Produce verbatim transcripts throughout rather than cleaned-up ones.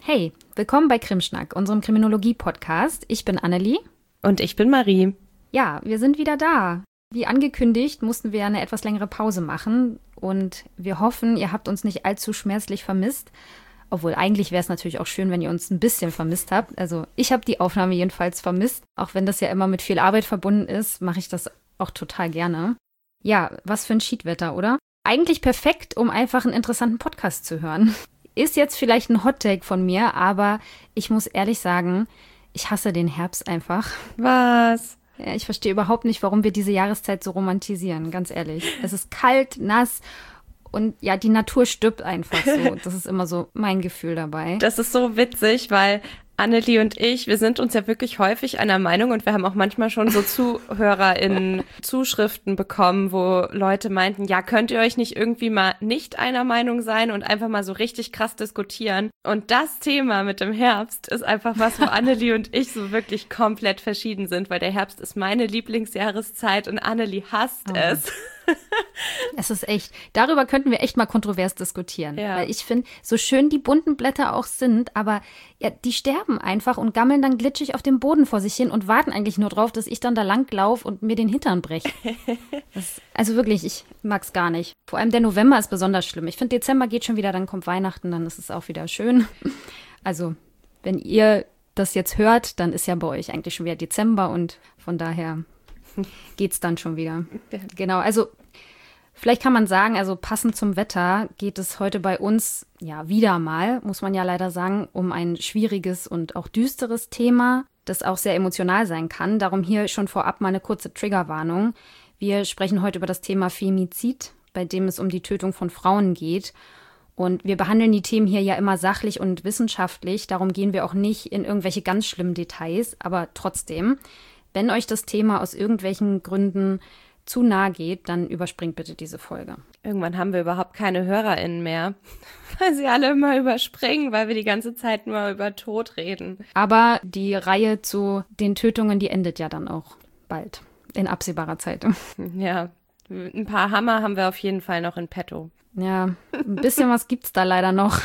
Hey, willkommen bei Krimschnack, unserem Kriminologie-Podcast. Ich bin Annelie. Und ich bin Marie. Ja, wir sind wieder da. Wie angekündigt, mussten wir eine etwas längere Pause machen. Und wir hoffen, ihr habt uns nicht allzu schmerzlich vermisst. Obwohl, eigentlich wäre es natürlich auch schön, wenn ihr uns ein bisschen vermisst habt. Also ich habe die Aufnahme jedenfalls vermisst. Auch wenn das ja immer mit viel Arbeit verbunden ist, mache ich das auch total gerne. Ja, was für ein Schiedwetter, oder? Eigentlich perfekt, um einfach einen interessanten Podcast zu hören. Ist jetzt vielleicht ein Hot-Take von mir, aber ich muss ehrlich sagen, ich hasse den Herbst einfach. Was? Ja, ich verstehe überhaupt nicht, warum wir diese Jahreszeit so romantisieren, ganz ehrlich. Es ist kalt, nass und ja, die Natur stirbt einfach so. Das ist immer so mein Gefühl dabei. Das ist so witzig, weil Annelie und ich, wir sind uns ja wirklich häufig einer Meinung und wir haben auch manchmal schon so ZuhörerInnen Zuschriften bekommen, wo Leute meinten, ja, könnt ihr euch nicht irgendwie mal nicht einer Meinung sein und einfach mal so richtig krass diskutieren? Und das Thema mit dem Herbst ist einfach was, wo Annelie und ich so wirklich komplett verschieden sind, weil der Herbst ist meine Lieblingsjahreszeit und Annelie hasst Oh. es. Es ist echt, darüber könnten wir echt mal kontrovers diskutieren. Ja. Weil ich finde, so schön die bunten Blätter auch sind, aber ja, die sterben einfach und gammeln dann glitschig auf dem Boden vor sich hin und warten eigentlich nur drauf, dass ich dann da lang laufe und mir den Hintern breche. Das, also wirklich, ich mag's gar nicht. Vor allem der November ist besonders schlimm. Ich finde, Dezember geht schon wieder, dann kommt Weihnachten, dann ist es auch wieder schön. Also, wenn ihr das jetzt hört, dann ist ja bei euch eigentlich schon wieder Dezember und von daher geht's dann schon wieder. Genau, also vielleicht kann man sagen, also passend zum Wetter geht es heute bei uns, ja wieder mal, muss man ja leider sagen, um ein schwieriges und auch düsteres Thema, das auch sehr emotional sein kann. Darum hier schon vorab mal eine kurze Triggerwarnung. Wir sprechen heute über das Thema Femizid, bei dem es um die Tötung von Frauen geht. Und wir behandeln die Themen hier ja immer sachlich und wissenschaftlich. Darum gehen wir auch nicht in irgendwelche ganz schlimmen Details. Aber trotzdem, wenn euch das Thema aus irgendwelchen Gründen zu nahe geht, dann überspringt bitte diese Folge. Irgendwann haben wir überhaupt keine HörerInnen mehr, weil sie alle immer überspringen, weil wir die ganze Zeit nur über Tod reden. Aber die Reihe zu den Tötungen, die endet ja dann auch bald, in absehbarer Zeit. Ja, ein paar Hammer haben wir auf jeden Fall noch in petto. Ja, ein bisschen was gibt's da leider noch.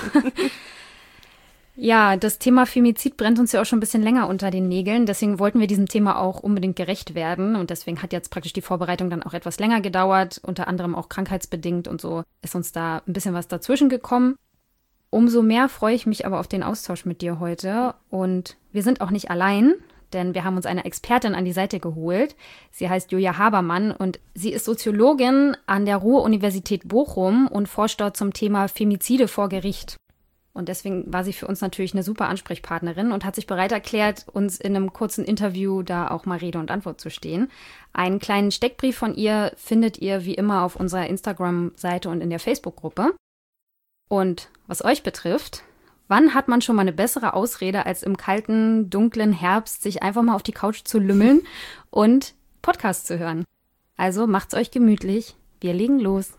Ja, das Thema Femizid brennt uns ja auch schon ein bisschen länger unter den Nägeln. Deswegen wollten wir diesem Thema auch unbedingt gerecht werden. Und deswegen hat jetzt praktisch die Vorbereitung dann auch etwas länger gedauert. Unter anderem auch krankheitsbedingt und so ist uns da ein bisschen was dazwischen gekommen. Umso mehr freue ich mich aber auf den Austausch mit dir heute. Und wir sind auch nicht allein, denn wir haben uns eine Expertin an die Seite geholt. Sie heißt Julia Habermann und sie ist Soziologin an der Ruhr-Universität Bochum und forscht dort zum Thema Femizide vor Gericht. Und deswegen war sie für uns natürlich eine super Ansprechpartnerin und hat sich bereit erklärt, uns in einem kurzen Interview da auch mal Rede und Antwort zu stehen. Einen kleinen Steckbrief von ihr findet ihr wie immer auf unserer Instagram-Seite und in der Facebook-Gruppe. Und was euch betrifft, wann hat man schon mal eine bessere Ausrede, als im kalten, dunklen Herbst sich einfach mal auf die Couch zu lümmeln und Podcast zu hören? Also macht's euch gemütlich. Wir legen los.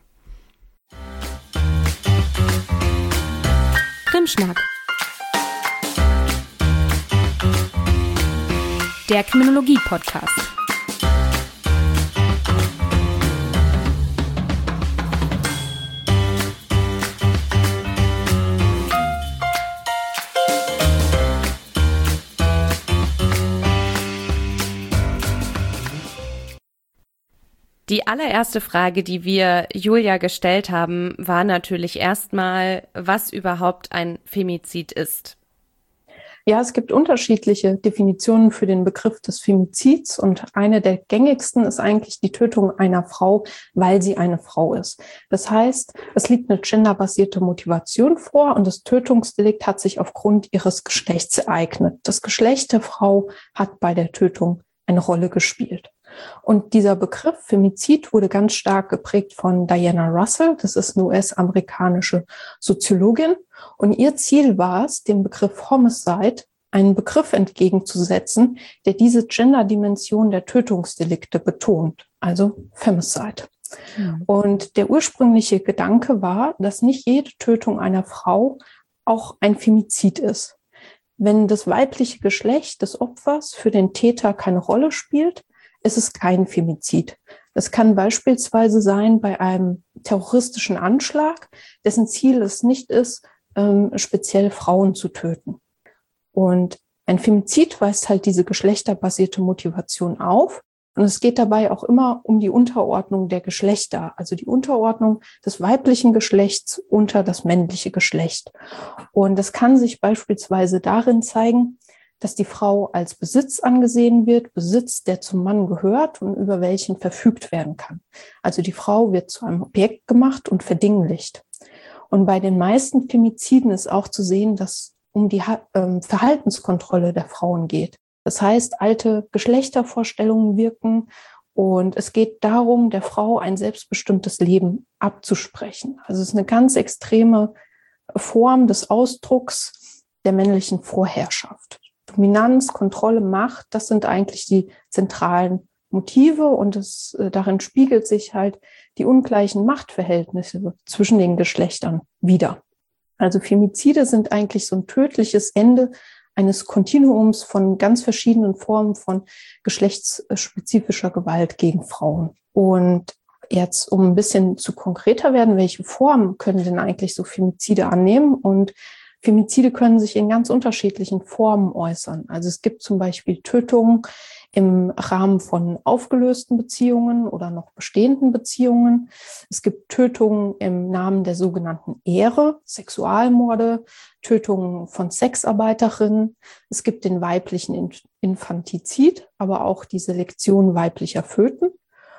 Krimschnack. Der Kriminologie-Podcast. Die allererste Frage, die wir Julia gestellt haben, war natürlich erstmal, was überhaupt ein Femizid ist. Ja, es gibt unterschiedliche Definitionen für den Begriff des Femizids und eine der gängigsten ist eigentlich die Tötung einer Frau, weil sie eine Frau ist. Das heißt, es liegt eine genderbasierte Motivation vor und das Tötungsdelikt hat sich aufgrund ihres Geschlechts ereignet. Das Geschlecht der Frau hat bei der Tötung eine Rolle gespielt. Und dieser Begriff Femizid wurde ganz stark geprägt von Diana Russell. Das ist eine U S-amerikanische Soziologin. Und ihr Ziel war es, dem Begriff Homicide einen Begriff entgegenzusetzen, der diese Gender-Dimension der Tötungsdelikte betont, also Femicide. Mhm. Und der ursprüngliche Gedanke war, dass nicht jede Tötung einer Frau auch ein Femizid ist. Wenn das weibliche Geschlecht des Opfers für den Täter keine Rolle spielt, ist es kein Femizid. Das kann beispielsweise sein bei einem terroristischen Anschlag, dessen Ziel es nicht ist, ähm, speziell Frauen zu töten. Und ein Femizid weist halt diese geschlechterbasierte Motivation auf. Und es geht dabei auch immer um die Unterordnung der Geschlechter, also die Unterordnung des weiblichen Geschlechts unter das männliche Geschlecht. Und das kann sich beispielsweise darin zeigen, dass die Frau als Besitz angesehen wird, Besitz, der zum Mann gehört und über welchen verfügt werden kann. Also die Frau wird zu einem Objekt gemacht und verdinglicht. Und bei den meisten Femiziden ist auch zu sehen, dass um die ähm, Verhaltenskontrolle der Frauen geht. Das heißt, alte Geschlechtervorstellungen wirken und es geht darum, der Frau ein selbstbestimmtes Leben abzusprechen. Also es ist eine ganz extreme Form des Ausdrucks der männlichen Vorherrschaft. Dominanz, Kontrolle, Macht, das sind eigentlich die zentralen Motive und es, äh, darin spiegelt sich halt die ungleichen Machtverhältnisse zwischen den Geschlechtern wider. Also Femizide sind eigentlich so ein tödliches Ende eines Kontinuums von ganz verschiedenen Formen von geschlechtsspezifischer Gewalt gegen Frauen. Und jetzt, um ein bisschen zu konkreter werden, welche Formen können denn eigentlich so Femizide annehmen? Und Femizide können sich in ganz unterschiedlichen Formen äußern. Also es gibt zum Beispiel Tötungen im Rahmen von aufgelösten Beziehungen oder noch bestehenden Beziehungen. Es gibt Tötungen im Namen der sogenannten Ehre, Sexualmorde, Tötungen von Sexarbeiterinnen. Es gibt den weiblichen Infantizid, aber auch die Selektion weiblicher Föten.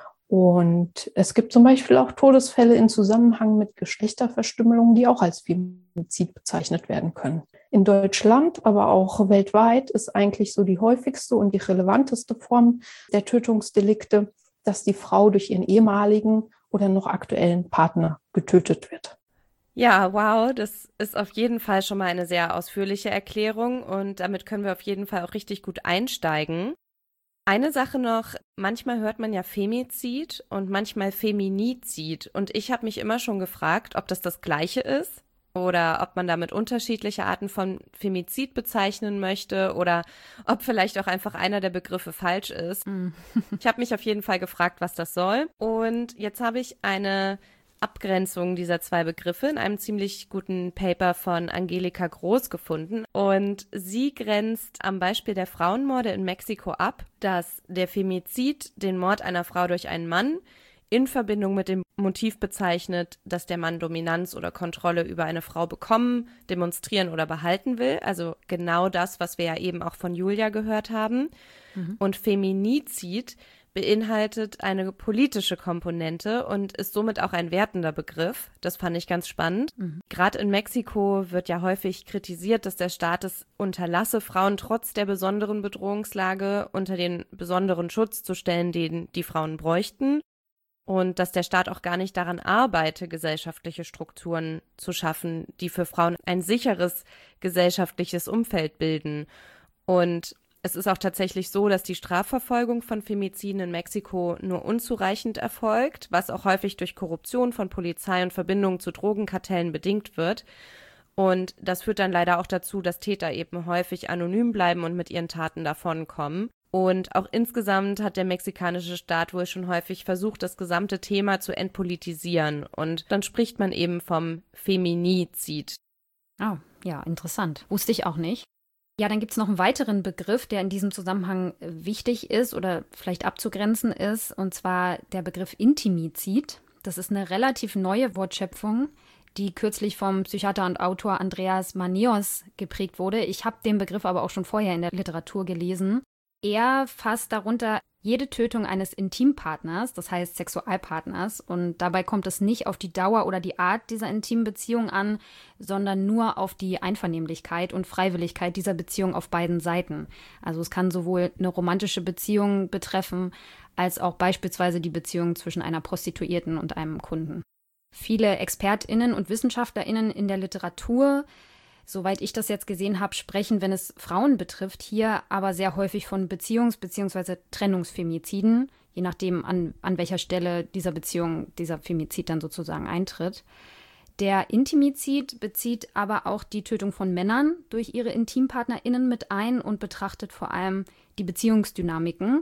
Und es gibt zum Beispiel auch Todesfälle in Zusammenhang mit Geschlechterverstümmelung, die auch als Femizid bezeichnet werden können. In Deutschland, aber auch weltweit ist eigentlich so die häufigste und die relevanteste Form der Tötungsdelikte, dass die Frau durch ihren ehemaligen oder noch aktuellen Partner getötet wird. Ja, wow, das ist auf jeden Fall schon mal eine sehr ausführliche Erklärung und damit können wir auf jeden Fall auch richtig gut einsteigen. Eine Sache noch, manchmal hört man ja Femizid und manchmal Feminizid und ich habe mich immer schon gefragt, ob das das Gleiche ist oder ob man damit unterschiedliche Arten von Femizid bezeichnen möchte oder ob vielleicht auch einfach einer der Begriffe falsch ist. Mm. Ich habe mich auf jeden Fall gefragt, was das soll und jetzt habe ich eine Abgrenzung dieser zwei Begriffe in einem ziemlich guten Paper von Angelika Groß gefunden. Und sie grenzt am Beispiel der Frauenmorde in Mexiko ab, dass der Femizid den Mord einer Frau durch einen Mann in Verbindung mit dem Motiv bezeichnet, dass der Mann Dominanz oder Kontrolle über eine Frau bekommen, demonstrieren oder behalten will. Also genau das, was wir ja eben auch von Julia gehört haben. Mhm. Und Feminizid beinhaltet eine politische Komponente und ist somit auch ein wertender Begriff. Das fand ich ganz spannend. Mhm. Gerade in Mexiko wird ja häufig kritisiert, dass der Staat es unterlasse, Frauen trotz der besonderen Bedrohungslage unter den besonderen Schutz zu stellen, den die Frauen bräuchten. Und dass der Staat auch gar nicht daran arbeite, gesellschaftliche Strukturen zu schaffen, die für Frauen ein sicheres gesellschaftliches Umfeld bilden. Und es ist auch tatsächlich so, dass die Strafverfolgung von Femiziden in Mexiko nur unzureichend erfolgt, was auch häufig durch Korruption von Polizei und Verbindungen zu Drogenkartellen bedingt wird. Und das führt dann leider auch dazu, dass Täter eben häufig anonym bleiben und mit ihren Taten davonkommen. Und auch insgesamt hat der mexikanische Staat wohl schon häufig versucht, das gesamte Thema zu entpolitisieren. Und dann spricht man eben vom Feminizid. Oh, ja, interessant. Wusste ich auch nicht. Ja, dann gibt es noch einen weiteren Begriff, der in diesem Zusammenhang wichtig ist oder vielleicht abzugrenzen ist, und zwar der Begriff Intimizid. Das ist eine relativ neue Wortschöpfung, die kürzlich vom Psychiater und Autor Andreas Manios geprägt wurde. Ich habe den Begriff aber auch schon vorher in der Literatur gelesen. Er fasst darunter jede Tötung eines Intimpartners, das heißt Sexualpartners. Und dabei kommt es nicht auf die Dauer oder die Art dieser intimen Beziehung an, sondern nur auf die Einvernehmlichkeit und Freiwilligkeit dieser Beziehung auf beiden Seiten. Also es kann sowohl eine romantische Beziehung betreffen, als auch beispielsweise die Beziehung zwischen einer Prostituierten und einem Kunden. Viele ExpertInnen und WissenschaftlerInnen in der Literatur, soweit ich das jetzt gesehen habe, sprechen, wenn es Frauen betrifft, hier aber sehr häufig von Beziehungs- bzw. Trennungsfemiziden, je nachdem, an, an welcher Stelle dieser Beziehung dieser Femizid dann sozusagen eintritt. Der Intimizid bezieht aber auch die Tötung von Männern durch ihre IntimpartnerInnen mit ein und betrachtet vor allem die Beziehungsdynamiken,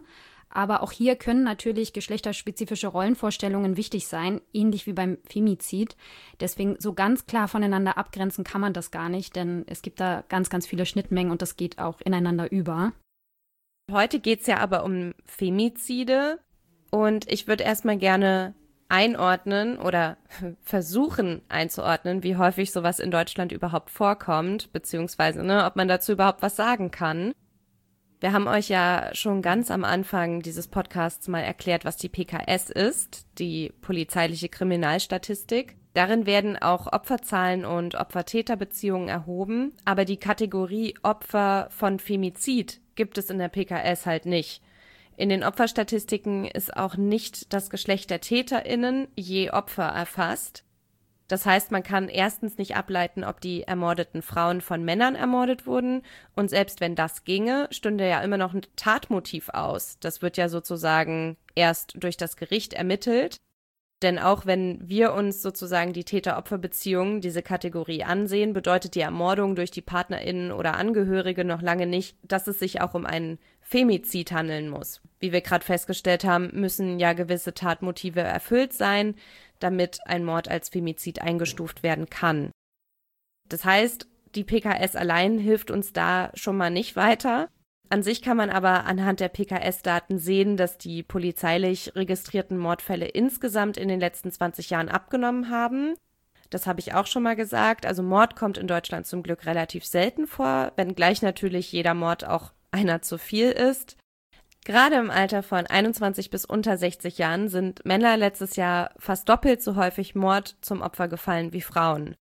Aber auch hier können natürlich geschlechterspezifische Rollenvorstellungen wichtig sein, ähnlich wie beim Femizid. Deswegen so ganz klar voneinander abgrenzen kann man das gar nicht, denn es gibt da ganz, ganz viele Schnittmengen und das geht auch ineinander über. Heute geht es ja aber um Femizide und ich würde erstmal gerne einordnen oder versuchen einzuordnen, wie häufig sowas in Deutschland überhaupt vorkommt, beziehungsweise ne, ob man dazu überhaupt was sagen kann. Wir haben euch ja schon ganz am Anfang dieses Podcasts mal erklärt, was die P K S ist, die polizeiliche Kriminalstatistik. Darin werden auch Opferzahlen und Opfer-Täter-Beziehungen erhoben, aber die Kategorie Opfer von Femizid gibt es in der P K S halt nicht. In den Opferstatistiken ist auch nicht das Geschlecht der TäterInnen je Opfer erfasst. Das heißt, man kann erstens nicht ableiten, ob die ermordeten Frauen von Männern ermordet wurden. Und selbst wenn das ginge, stünde ja immer noch ein Tatmotiv aus. Das wird ja sozusagen erst durch das Gericht ermittelt. Denn auch wenn wir uns sozusagen die Täter-Opfer-Beziehung, diese Kategorie ansehen, bedeutet die Ermordung durch die PartnerInnen oder Angehörige noch lange nicht, dass es sich auch um einen Femizid handeln muss. Wie wir gerade festgestellt haben, müssen ja gewisse Tatmotive erfüllt sein, damit ein Mord als Femizid eingestuft werden kann. Das heißt, die P K S allein hilft uns da schon mal nicht weiter. An sich kann man aber anhand der P K S-Daten sehen, dass die polizeilich registrierten Mordfälle insgesamt in den letzten zwanzig Jahren abgenommen haben. Das habe ich auch schon mal gesagt. Also Mord kommt in Deutschland zum Glück relativ selten vor, wenngleich natürlich jeder Mord auch einer zu viel ist. Gerade im Alter von einundzwanzig bis unter sechzig Jahren sind Männer letztes Jahr fast doppelt so häufig Mord zum Opfer gefallen wie Frauen.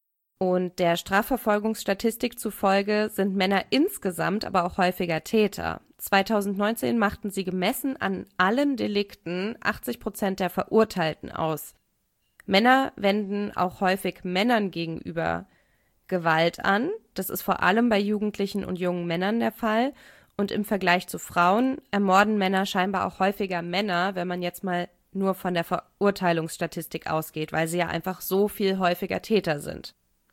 Und der Strafverfolgungsstatistik zufolge sind Männer insgesamt aber auch häufiger Täter. zweitausendneunzehn machten sie gemessen an allen Delikten achtzig Prozent der Verurteilten aus. Männer wenden auch häufig Männern gegenüber Gewalt an. Das ist vor allem bei Jugendlichen und jungen Männern der Fall. Und im Vergleich zu Frauen ermorden Männer scheinbar auch häufiger Männer, wenn man jetzt mal nur von der Verurteilungsstatistik ausgeht, weil sie ja einfach so viel häufiger Täter sind.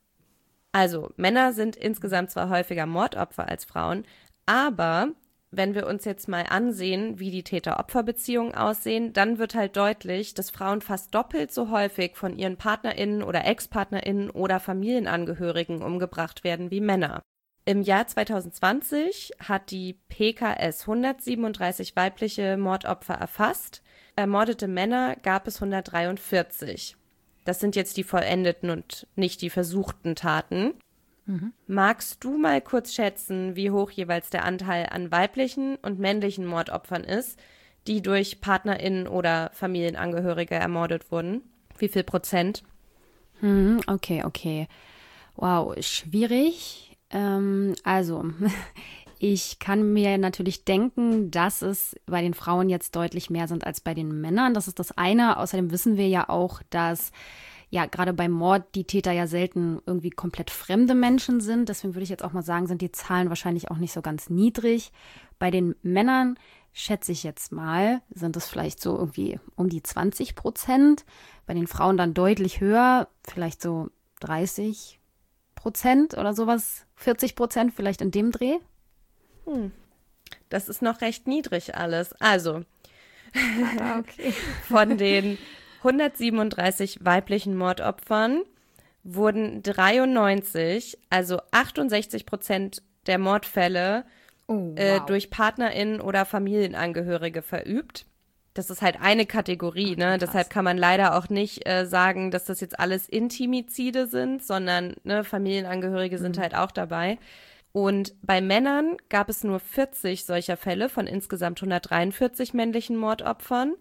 Also, Männer sind insgesamt zwar häufiger Mordopfer als Frauen, aber wenn wir uns jetzt mal ansehen, wie die Täter-Opfer-Beziehungen aussehen, dann wird halt deutlich, dass Frauen fast doppelt so häufig von ihren PartnerInnen oder Ex-PartnerInnen oder Familienangehörigen umgebracht werden wie Männer. Im Jahr zweitausendzwanzig hat die P K S hundertsiebenunddreißig weibliche Mordopfer erfasst. Ermordete Männer gab es hundertdreiundvierzig. Das sind jetzt die vollendeten und nicht die versuchten Taten. Mhm. Magst du mal kurz schätzen, wie hoch jeweils der Anteil an weiblichen und männlichen Mordopfern ist, die durch PartnerInnen oder Familienangehörige ermordet wurden? Wie viel Prozent? Hm, okay, okay. Wow, schwierig. Ähm, also, ich kann mir natürlich denken, dass es bei den Frauen jetzt deutlich mehr sind als bei den Männern. Das ist das eine. Außerdem wissen wir ja auch, dass ja gerade beim Mord die Täter ja selten irgendwie komplett fremde Menschen sind. Deswegen würde ich jetzt auch mal sagen, sind die Zahlen wahrscheinlich auch nicht so ganz niedrig. Bei den Männern schätze ich jetzt mal, sind es vielleicht so irgendwie um die zwanzig Prozent. Bei den Frauen dann deutlich höher, vielleicht so dreißig Prozent oder sowas, vierzig Prozent vielleicht in dem Dreh. Hm. Das ist noch recht niedrig alles. Also, ah, okay. Von den hundertsiebenunddreißig weiblichen Mordopfern wurden dreiundneunzig, also achtundsechzig Prozent der Mordfälle oh, wow. äh, durch PartnerInnen oder Familienangehörige verübt. Das ist halt eine Kategorie, ne? Deshalb kann man leider auch nicht äh, sagen, dass das jetzt alles Intimizide sind, sondern ne, Familienangehörige mhm. sind halt auch dabei. Und bei Männern gab es nur vierzig solcher Fälle von insgesamt hundertdreiundvierzig männlichen Mordopfern.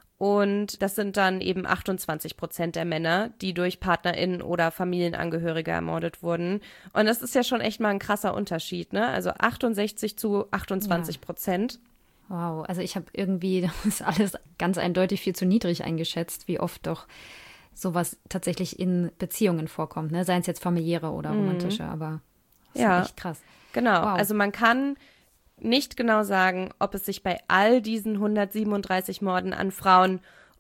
Und das sind dann eben achtundzwanzig Prozent der Männer, die durch PartnerInnen oder Familienangehörige ermordet wurden. Und das ist ja schon echt mal ein krasser Unterschied, ne? Also achtundsechzig zu achtundzwanzig Prozent. Ja. Wow, also ich habe irgendwie das ist alles ganz eindeutig viel zu niedrig eingeschätzt, wie oft doch sowas tatsächlich in Beziehungen vorkommt, ne? Seien es jetzt familiäre oder romantische, mhm. aber das ja, ist echt krass. Genau, wow. Also man kann nicht genau sagen, ob es sich bei all diesen hundertsiebenunddreißig Morden an Frauen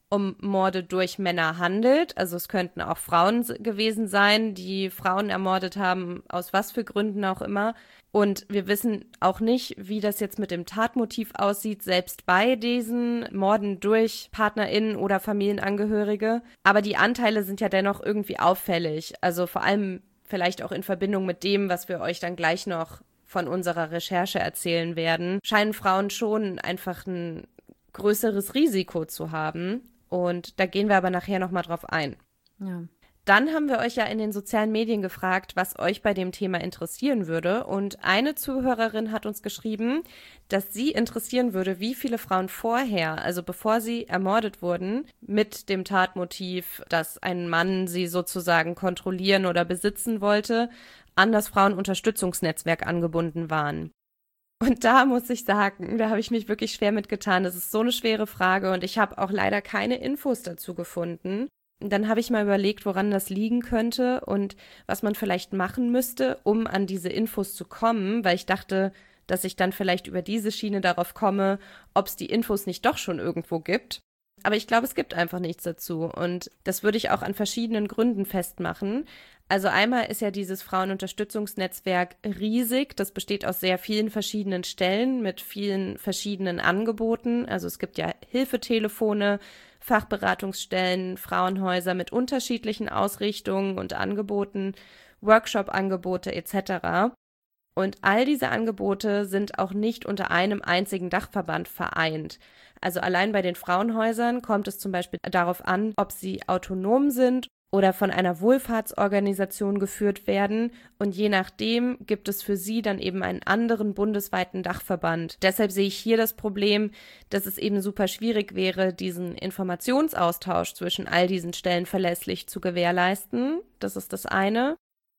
um Morde durch Männer handelt. Also es könnten auch Frauen gewesen sein, die Frauen ermordet haben, aus was für Gründen auch immer. Und wir wissen auch nicht, wie das jetzt mit dem Tatmotiv aussieht, selbst bei diesen Morden durch PartnerInnen oder Familienangehörige. Aber die Anteile sind ja dennoch irgendwie auffällig. Also vor allem vielleicht auch in Verbindung mit dem, was wir euch dann gleich noch von unserer Recherche erzählen werden, scheinen Frauen schon einfach ein größeres Risiko zu haben. Und da gehen wir aber nachher nochmal drauf ein. Ja. Dann haben wir euch ja in den sozialen Medien gefragt, was euch bei dem Thema interessieren würde. Und eine Zuhörerin hat uns geschrieben, dass sie interessieren würde, wie viele Frauen vorher, also bevor sie ermordet wurden, mit dem Tatmotiv, dass ein Mann sie sozusagen kontrollieren oder besitzen wollte, an das Frauenunterstützungsnetzwerk angebunden waren. Und da muss ich sagen, da habe ich mich wirklich schwer mitgetan. Das ist so eine schwere Frage und ich habe auch leider keine Infos dazu gefunden. Dann habe ich mal überlegt, woran das liegen könnte und was man vielleicht machen müsste, um an diese Infos zu kommen, weil ich dachte, dass ich dann vielleicht über diese Schiene darauf komme, ob es die Infos nicht doch schon irgendwo gibt. Aber ich glaube, es gibt einfach nichts dazu und das würde ich auch an verschiedenen Gründen festmachen. Also einmal ist ja dieses Frauenunterstützungsnetzwerk riesig. Das besteht aus sehr vielen verschiedenen Stellen mit vielen verschiedenen Angeboten. Also es gibt ja Hilfetelefone, Fachberatungsstellen, Frauenhäuser mit unterschiedlichen Ausrichtungen und Angeboten, Workshop-Angebote et cetera. Und all diese Angebote sind auch nicht unter einem einzigen Dachverband vereint. Also allein bei den Frauenhäusern kommt es zum Beispiel darauf an, ob sie autonom sind oder von einer Wohlfahrtsorganisation geführt werden. Und je nachdem gibt es für sie dann eben einen anderen bundesweiten Dachverband. Deshalb sehe ich hier das Problem, dass es eben super schwierig wäre, diesen Informationsaustausch zwischen all diesen Stellen verlässlich zu gewährleisten. Das ist das eine.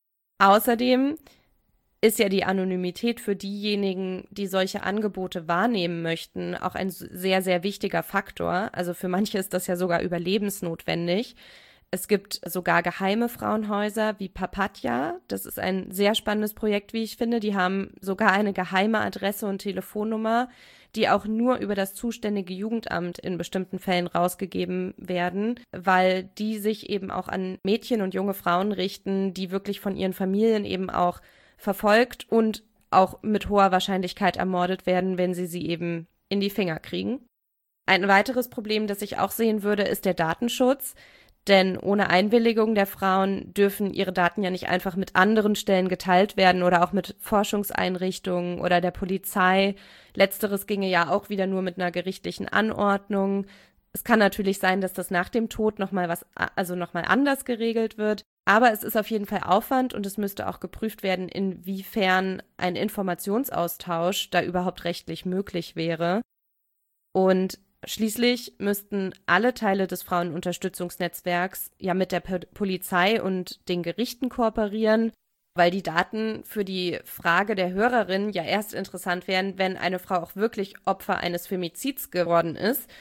Außerdem ist ja die Anonymität für diejenigen, die solche Angebote wahrnehmen möchten, auch ein sehr, sehr wichtiger Faktor. Also für manche ist das ja sogar überlebensnotwendig. Es gibt sogar geheime Frauenhäuser wie Papatya. Das ist ein sehr spannendes Projekt, wie ich finde. Die haben sogar eine geheime Adresse und Telefonnummer, die auch nur über das zuständige Jugendamt in bestimmten Fällen rausgegeben werden, weil die sich eben auch an Mädchen und junge Frauen richten, die wirklich von ihren Familien eben auch verfolgt und auch mit hoher Wahrscheinlichkeit ermordet werden, wenn sie sie eben in die Finger kriegen. Ein weiteres Problem, das ich auch sehen würde, ist der Datenschutz. Denn ohne Einwilligung der Frauen dürfen ihre Daten ja nicht einfach mit anderen Stellen geteilt werden oder auch mit Forschungseinrichtungen oder der Polizei. Letzteres ginge ja auch wieder nur mit einer gerichtlichen Anordnung. Es kann natürlich sein, dass das nach dem Tod nochmal was, also nochmal anders geregelt wird. Aber es ist auf jeden Fall Aufwand und es müsste auch geprüft werden, inwiefern ein Informationsaustausch da überhaupt rechtlich möglich wäre. Und schließlich müssten alle Teile des Frauenunterstützungsnetzwerks ja mit der P- Polizei und den Gerichten kooperieren, weil die Daten für die Frage der Hörerin ja erst interessant wären, wenn eine Frau auch wirklich Opfer eines Femizids geworden ist.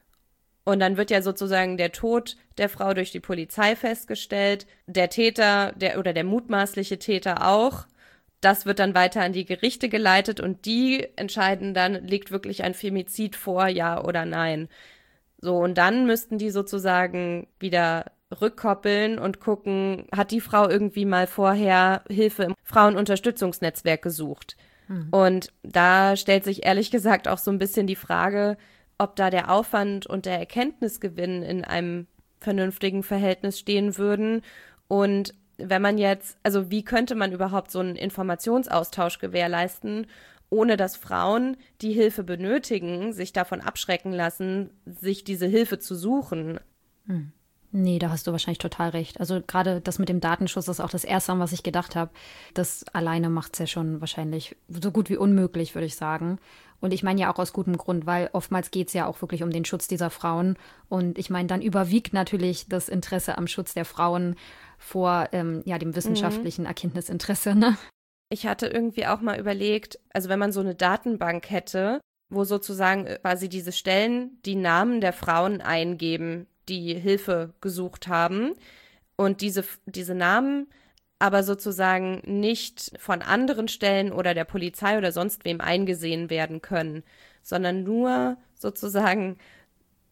Und dann wird ja sozusagen der Tod der Frau durch die Polizei festgestellt, der Täter der oder der mutmaßliche Täter auch. Das wird dann weiter an die Gerichte geleitet und die entscheiden dann, liegt wirklich ein Femizid vor, ja oder nein. So, und dann müssten die sozusagen wieder rückkoppeln und gucken, hat die Frau irgendwie mal vorher Hilfe im Frauenunterstützungsnetzwerk gesucht. Mhm. Und da stellt sich ehrlich gesagt auch so ein bisschen die Frage, ob da der Aufwand und der Erkenntnisgewinn in einem vernünftigen Verhältnis stehen würden. Und wenn man jetzt, also wie könnte man überhaupt so einen Informationsaustausch gewährleisten, ohne dass Frauen, die Hilfe benötigen, sich davon abschrecken lassen, sich diese Hilfe zu suchen? Hm. Nee, da hast du wahrscheinlich total recht. Also gerade das mit dem Datenschutz ist auch das Erste, an was ich gedacht habe. Das alleine macht es ja schon wahrscheinlich so gut wie unmöglich, würde ich sagen. Und ich meine ja auch aus gutem Grund, weil oftmals geht es ja auch wirklich um den Schutz dieser Frauen. Und ich meine, dann überwiegt natürlich das Interesse am Schutz der Frauen vor ähm, ja, dem wissenschaftlichen mhm. Erkenntnisinteresse, ne? Ich hatte irgendwie auch mal überlegt, also wenn man so eine Datenbank hätte, wo sozusagen quasi diese Stellen die Namen der Frauen eingeben, die Hilfe gesucht haben und diese, diese Namen aber sozusagen nicht von anderen Stellen oder der Polizei oder sonst wem eingesehen werden können, sondern nur sozusagen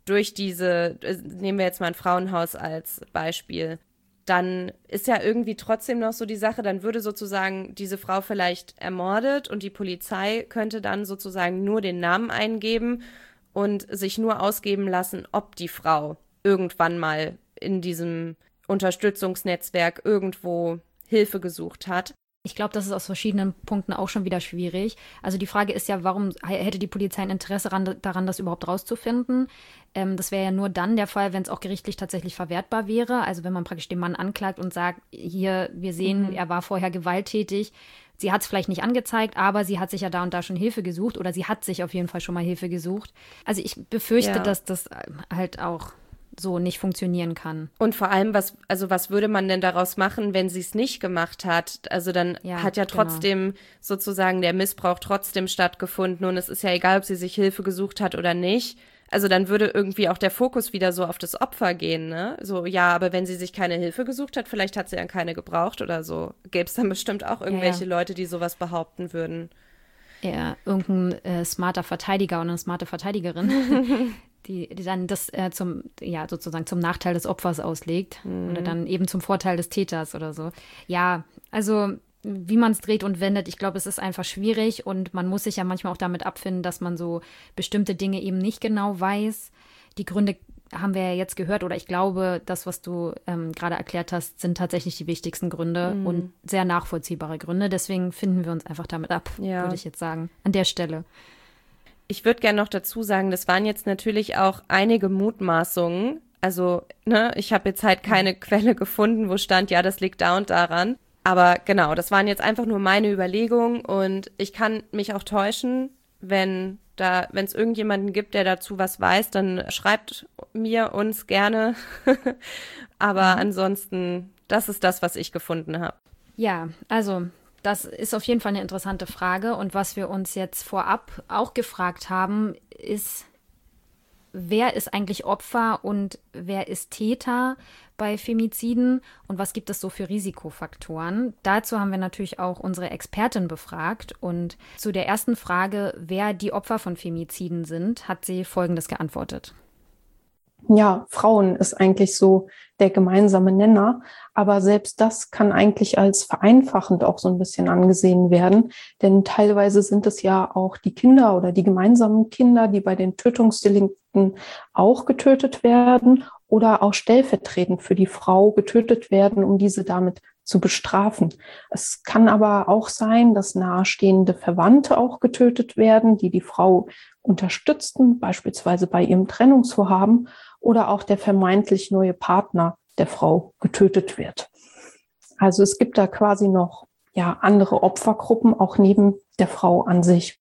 durch diese, nehmen wir jetzt mal ein Frauenhaus als Beispiel, dann ist ja irgendwie trotzdem noch so die Sache, dann würde sozusagen diese Frau vielleicht ermordet und die Polizei könnte dann sozusagen nur den Namen eingeben und sich nur ausgeben lassen, ob die Frau irgendwann mal in diesem Unterstützungsnetzwerk irgendwo Hilfe gesucht hat. Ich glaube, das ist aus verschiedenen Punkten auch schon wieder schwierig. Also die Frage ist ja, warum hätte die Polizei ein Interesse daran, das überhaupt rauszufinden? Ähm, das wäre ja nur dann der Fall, wenn es auch gerichtlich tatsächlich verwertbar wäre. Also wenn man praktisch den Mann anklagt und sagt, hier, wir sehen, mhm. er war vorher gewalttätig. Sie hat es vielleicht nicht angezeigt, aber sie hat sich ja da und da schon Hilfe gesucht oder sie hat sich auf jeden Fall schon mal Hilfe gesucht. Also ich befürchte, ja. dass das halt auch so nicht funktionieren kann. Und vor allem, was, also was würde man denn daraus machen, wenn sie es nicht gemacht hat? Also dann ja, hat ja trotzdem genau. sozusagen der Missbrauch trotzdem stattgefunden und es ist ja egal, ob sie sich Hilfe gesucht hat oder nicht. Also dann würde irgendwie auch der Fokus wieder so auf das Opfer gehen, ne? So, ja, aber wenn sie sich keine Hilfe gesucht hat, vielleicht hat sie dann keine gebraucht oder so. Gäbe es dann bestimmt auch irgendwelche ja, ja. Leute, die sowas behaupten würden. Ja, irgendein äh, smarter Verteidiger oder eine smarte Verteidigerin. Die, die dann das äh, zum, ja, sozusagen zum Nachteil des Opfers auslegt mhm. oder dann eben zum Vorteil des Täters oder so. Ja, also wie man es dreht und wendet, ich glaube, es ist einfach schwierig und man muss sich ja manchmal auch damit abfinden, dass man so bestimmte Dinge eben nicht genau weiß. Die Gründe haben wir ja jetzt gehört oder ich glaube, das, was du ähm, gerade erklärt hast, sind tatsächlich die wichtigsten Gründe mhm. und sehr nachvollziehbare Gründe. Deswegen finden wir uns einfach damit ab, ja. würde ich jetzt sagen, an der Stelle. Ich würde gerne noch dazu sagen, das waren jetzt natürlich auch einige Mutmaßungen. Also, ne, ich habe jetzt halt keine mhm. Quelle gefunden, wo stand, ja, das liegt da und daran. Aber genau, das waren jetzt einfach nur meine Überlegungen und ich kann mich auch täuschen, wenn da, wenn es irgendjemanden gibt, der dazu was weiß, dann schreibt mir uns gerne. Aber mhm. ansonsten, das ist das, was ich gefunden habe. Ja, also das ist auf jeden Fall eine interessante Frage. Und was wir uns jetzt vorab auch gefragt haben, ist, wer ist eigentlich Opfer und wer ist Täter bei Femiziden und was gibt es so für Risikofaktoren? Dazu haben wir natürlich auch unsere Expertin befragt. Und zu der ersten Frage, wer die Opfer von Femiziden sind, hat sie Folgendes geantwortet. Ja, Frauen ist eigentlich so der gemeinsame Nenner, aber selbst das kann eigentlich als vereinfachend auch so ein bisschen angesehen werden, denn teilweise sind es ja auch die Kinder oder die gemeinsamen Kinder, die bei den Tötungsdelikten auch getötet werden oder auch stellvertretend für die Frau getötet werden, um diese damit zu bestrafen. Es kann aber auch sein, dass nahestehende Verwandte auch getötet werden, die die Frau unterstützten, beispielsweise bei ihrem Trennungsvorhaben, oder auch der vermeintlich neue Partner der Frau getötet wird. Also es gibt da quasi noch ja andere Opfergruppen, auch neben der Frau an sich.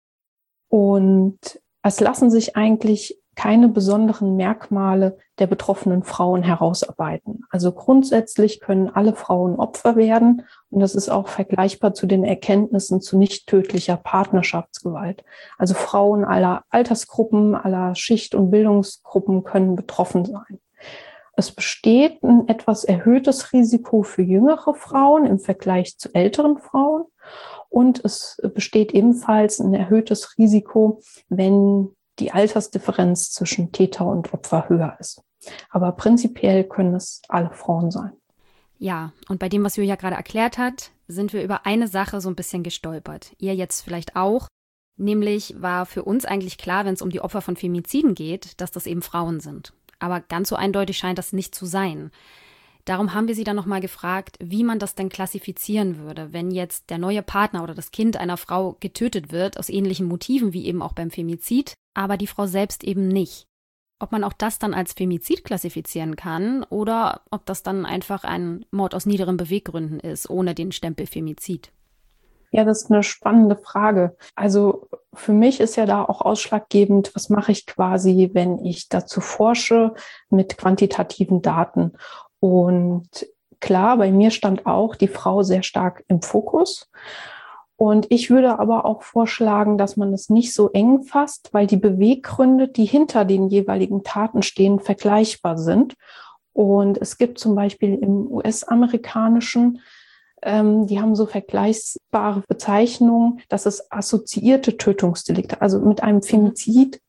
Und es lassen sich eigentlich keine besonderen Merkmale der betroffenen Frauen herausarbeiten. Also grundsätzlich können alle Frauen Opfer werden und das ist auch vergleichbar zu den Erkenntnissen zu nicht tödlicher Partnerschaftsgewalt. Also Frauen aller Altersgruppen, aller Schicht- und Bildungsgruppen können betroffen sein. Es besteht ein etwas erhöhtes Risiko für jüngere Frauen im Vergleich zu älteren Frauen und es besteht ebenfalls ein erhöhtes Risiko, wenn die Altersdifferenz zwischen Täter und Opfer höher ist. Aber prinzipiell können es alle Frauen sein. Ja, und bei dem, was Julia gerade erklärt hat, sind wir über eine Sache so ein bisschen gestolpert. Ihr jetzt vielleicht auch. Nämlich war für uns eigentlich klar, wenn es um die Opfer von Femiziden geht, dass das eben Frauen sind. Aber ganz so eindeutig scheint das nicht zu sein. Darum haben wir sie dann nochmal gefragt, wie man das denn klassifizieren würde, wenn jetzt der neue Partner oder das Kind einer Frau getötet wird, aus ähnlichen Motiven wie eben auch beim Femizid, aber die Frau selbst eben nicht. Ob man auch das dann als Femizid klassifizieren kann oder ob das dann einfach ein Mord aus niederen Beweggründen ist, ohne den Stempel Femizid. Ja, das ist eine spannende Frage. Also für mich ist ja da auch ausschlaggebend, was mache ich quasi, wenn ich dazu forsche mit quantitativen Daten. Und klar, bei mir stand auch die Frau sehr stark im Fokus. Und ich würde aber auch vorschlagen, dass man es nicht so eng fasst, weil die Beweggründe, die hinter den jeweiligen Taten stehen, vergleichbar sind. Und es gibt zum Beispiel im U S-amerikanischen, ähm, die haben so vergleichbare Bezeichnungen, dass es assoziierte Tötungsdelikte, also mit einem Femizid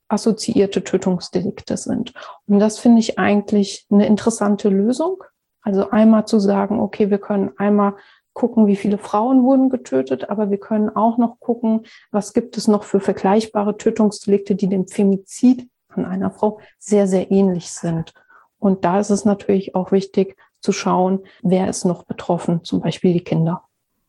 assoziierte Tötungsdelikte sind. Und das finde ich eigentlich eine interessante Lösung. Also einmal zu sagen, okay, wir können einmal gucken, wie viele Frauen wurden getötet, aber wir können auch noch gucken, was gibt es noch für vergleichbare Tötungsdelikte, die dem Femizid an einer Frau sehr, sehr ähnlich sind. Und da ist es natürlich auch wichtig zu schauen, wer ist noch betroffen, zum Beispiel die Kinder.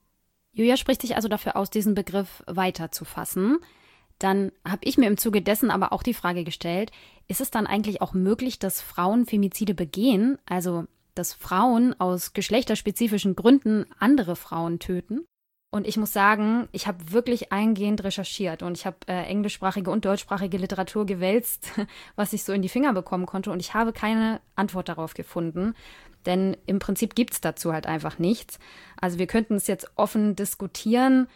Julia spricht sich also dafür aus, diesen Begriff weiter zu fassen. Dann habe ich mir im Zuge dessen aber auch die Frage gestellt, ist es dann eigentlich auch möglich, dass Frauen Femizide begehen, also dass Frauen aus geschlechterspezifischen Gründen andere Frauen töten? Und ich muss sagen, ich habe wirklich eingehend recherchiert und ich habe äh, englischsprachige und deutschsprachige Literatur gewälzt, was ich so in die Finger bekommen konnte, und ich habe keine Antwort darauf gefunden, denn im Prinzip gibt es dazu halt einfach nichts. Also wir könnten es jetzt offen diskutieren,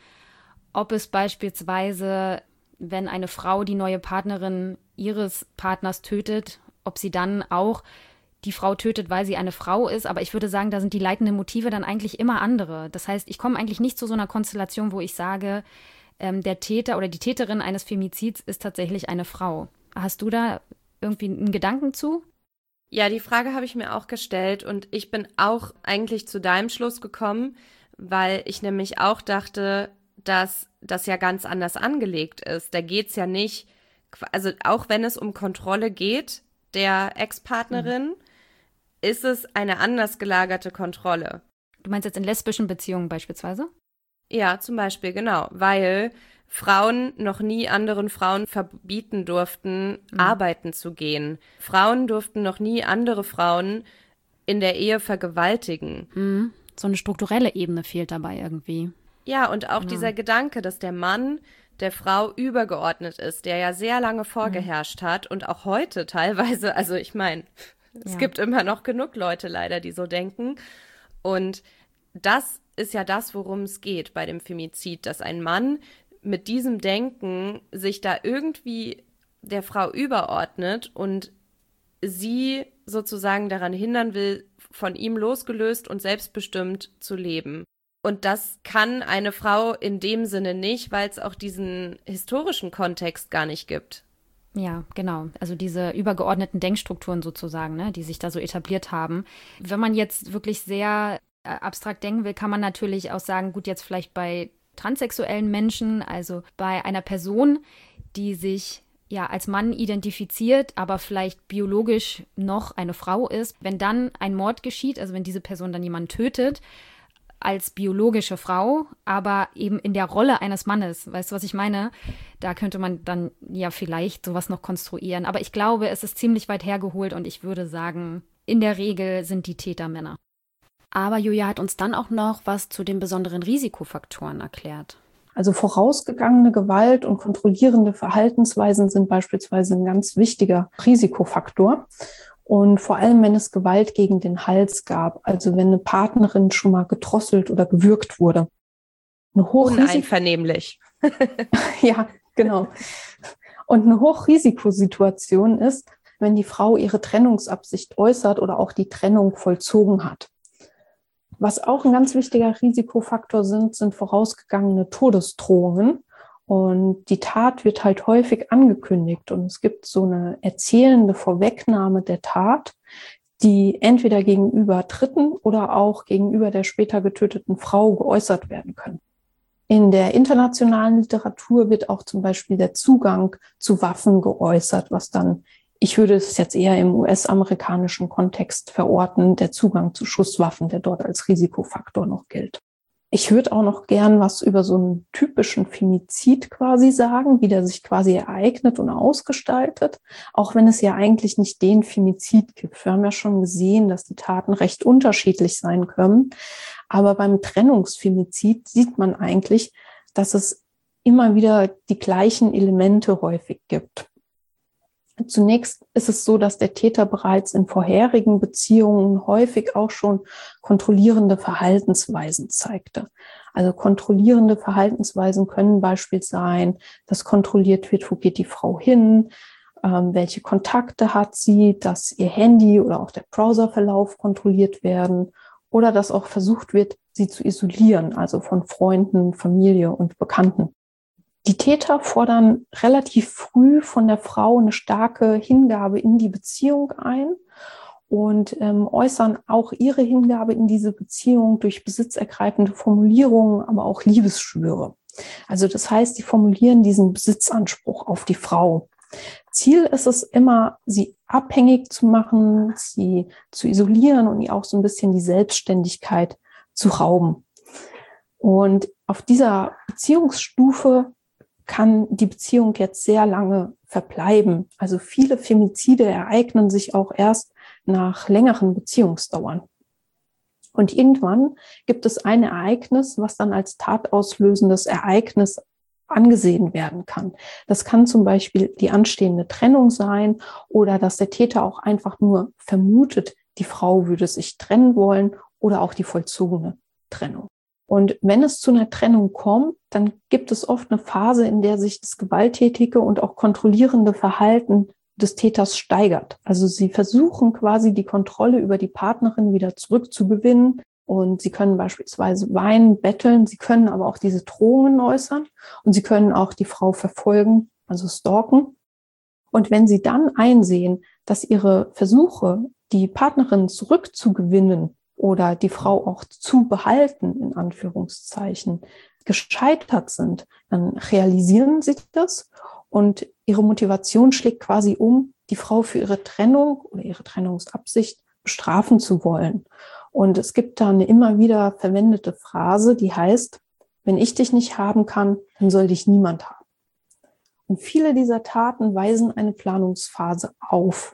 ob es beispielsweise, wenn eine Frau die neue Partnerin ihres Partners tötet, ob sie dann auch die Frau tötet, weil sie eine Frau ist. Aber ich würde sagen, da sind die leitenden Motive dann eigentlich immer andere. Das heißt, ich komme eigentlich nicht zu so einer Konstellation, wo ich sage, ähm, der Täter oder die Täterin eines Femizids ist tatsächlich eine Frau. Hast du da irgendwie einen Gedanken zu? Ja, die Frage habe ich mir auch gestellt und ich bin auch eigentlich zu deinem Schluss gekommen, weil ich nämlich auch dachte, dass das ja ganz anders angelegt ist. Da geht's ja nicht, also auch wenn es um Kontrolle geht, der Ex-Partnerin, mhm. ist es eine anders gelagerte Kontrolle. Du meinst jetzt in lesbischen Beziehungen beispielsweise? Ja, zum Beispiel, genau, weil Frauen noch nie anderen Frauen verbieten durften, mhm. arbeiten zu gehen. Frauen durften noch nie andere Frauen in der Ehe vergewaltigen. Mhm. So eine strukturelle Ebene fehlt dabei irgendwie. Ja, und auch ja. dieser Gedanke, dass der Mann der Frau übergeordnet ist, der ja sehr lange vorgeherrscht mhm. hat und auch heute teilweise, also ich meine, es ja. gibt immer noch genug Leute leider, die so denken. Und das ist ja das, worum es geht bei dem Femizid, dass ein Mann mit diesem Denken sich da irgendwie der Frau überordnet und sie sozusagen daran hindern will, von ihm losgelöst und selbstbestimmt zu leben. Und das kann eine Frau in dem Sinne nicht, weil es auch diesen historischen Kontext gar nicht gibt. Ja, genau. Also diese übergeordneten Denkstrukturen sozusagen, ne, die sich da so etabliert haben. Wenn man jetzt wirklich sehr äh, abstrakt denken will, kann man natürlich auch sagen, gut, jetzt vielleicht bei transsexuellen Menschen, also bei einer Person, die sich ja als Mann identifiziert, aber vielleicht biologisch noch eine Frau ist, wenn dann ein Mord geschieht, also wenn diese Person dann jemanden tötet, als biologische Frau, aber eben in der Rolle eines Mannes. Weißt du, was ich meine? Da könnte man dann ja vielleicht sowas noch konstruieren. Aber ich glaube, es ist ziemlich weit hergeholt und ich würde sagen, in der Regel sind die Täter Männer. Aber Julia hat uns dann auch noch was zu den besonderen Risikofaktoren erklärt. Also vorausgegangene Gewalt und kontrollierende Verhaltensweisen sind beispielsweise ein ganz wichtiger Risikofaktor. Und vor allem, wenn es Gewalt gegen den Hals gab, also wenn eine Partnerin schon mal gedrosselt oder gewürgt wurde. Eine Uneinvernehmlich. Ja, genau. Und eine Hochrisikosituation ist, wenn die Frau ihre Trennungsabsicht äußert oder auch die Trennung vollzogen hat. Was auch ein ganz wichtiger Risikofaktor sind, sind vorausgegangene Todesdrohungen. Und die Tat wird halt häufig angekündigt. Und es gibt so eine erzählende Vorwegnahme der Tat, die entweder gegenüber Dritten oder auch gegenüber der später getöteten Frau geäußert werden können. In der internationalen Literatur wird auch zum Beispiel der Zugang zu Waffen geäußert, was dann, ich würde es jetzt eher im U S-amerikanischen Kontext verorten, der Zugang zu Schusswaffen, der dort als Risikofaktor noch gilt. Ich würde auch noch gern was über so einen typischen Femizid quasi sagen, wie der sich quasi ereignet und ausgestaltet, auch wenn es ja eigentlich nicht den Femizid gibt. Wir haben ja schon gesehen, dass die Taten recht unterschiedlich sein können. Aber beim Trennungsfemizid sieht man eigentlich, dass es immer wieder die gleichen Elemente häufig gibt. Zunächst ist es so, dass der Täter bereits in vorherigen Beziehungen häufig auch schon kontrollierende Verhaltensweisen zeigte. Also kontrollierende Verhaltensweisen können beispielsweise sein, dass kontrolliert wird, wo geht die Frau hin, ähm, welche Kontakte hat sie, dass ihr Handy oder auch der Browserverlauf kontrolliert werden oder dass auch versucht wird, sie zu isolieren, also von Freunden, Familie und Bekannten. Die Täter fordern relativ früh von der Frau eine starke Hingabe in die Beziehung ein und ähm, äußern auch ihre Hingabe in diese Beziehung durch besitzergreifende Formulierungen, aber auch Liebesschwüre. Also das heißt, sie formulieren diesen Besitzanspruch auf die Frau. Ziel ist es immer, sie abhängig zu machen, sie zu isolieren und ihr auch so ein bisschen die Selbstständigkeit zu rauben. Und auf dieser Beziehungsstufe kann die Beziehung jetzt sehr lange verbleiben. Also viele Femizide ereignen sich auch erst nach längeren Beziehungsdauern. Und irgendwann gibt es ein Ereignis, was dann als tatauslösendes Ereignis angesehen werden kann. Das kann zum Beispiel die anstehende Trennung sein oder dass der Täter auch einfach nur vermutet, die Frau würde sich trennen wollen oder auch die vollzogene Trennung. Und wenn es zu einer Trennung kommt, dann gibt es oft eine Phase, in der sich das gewalttätige und auch kontrollierende Verhalten des Täters steigert. Also sie versuchen quasi die Kontrolle über die Partnerin wieder zurückzugewinnen und sie können beispielsweise weinen, betteln, sie können aber auch diese Drohungen äußern und sie können auch die Frau verfolgen, also stalken. Und wenn sie dann einsehen, dass ihre Versuche, die Partnerin zurückzugewinnen, oder die Frau auch zu behalten, in Anführungszeichen, gescheitert sind, dann realisieren sie das und ihre Motivation schlägt quasi um, die Frau für ihre Trennung oder ihre Trennungsabsicht bestrafen zu wollen. Und es gibt da eine immer wieder verwendete Phrase, die heißt, wenn ich dich nicht haben kann, dann soll dich niemand haben. Und viele dieser Taten weisen eine Planungsphase auf.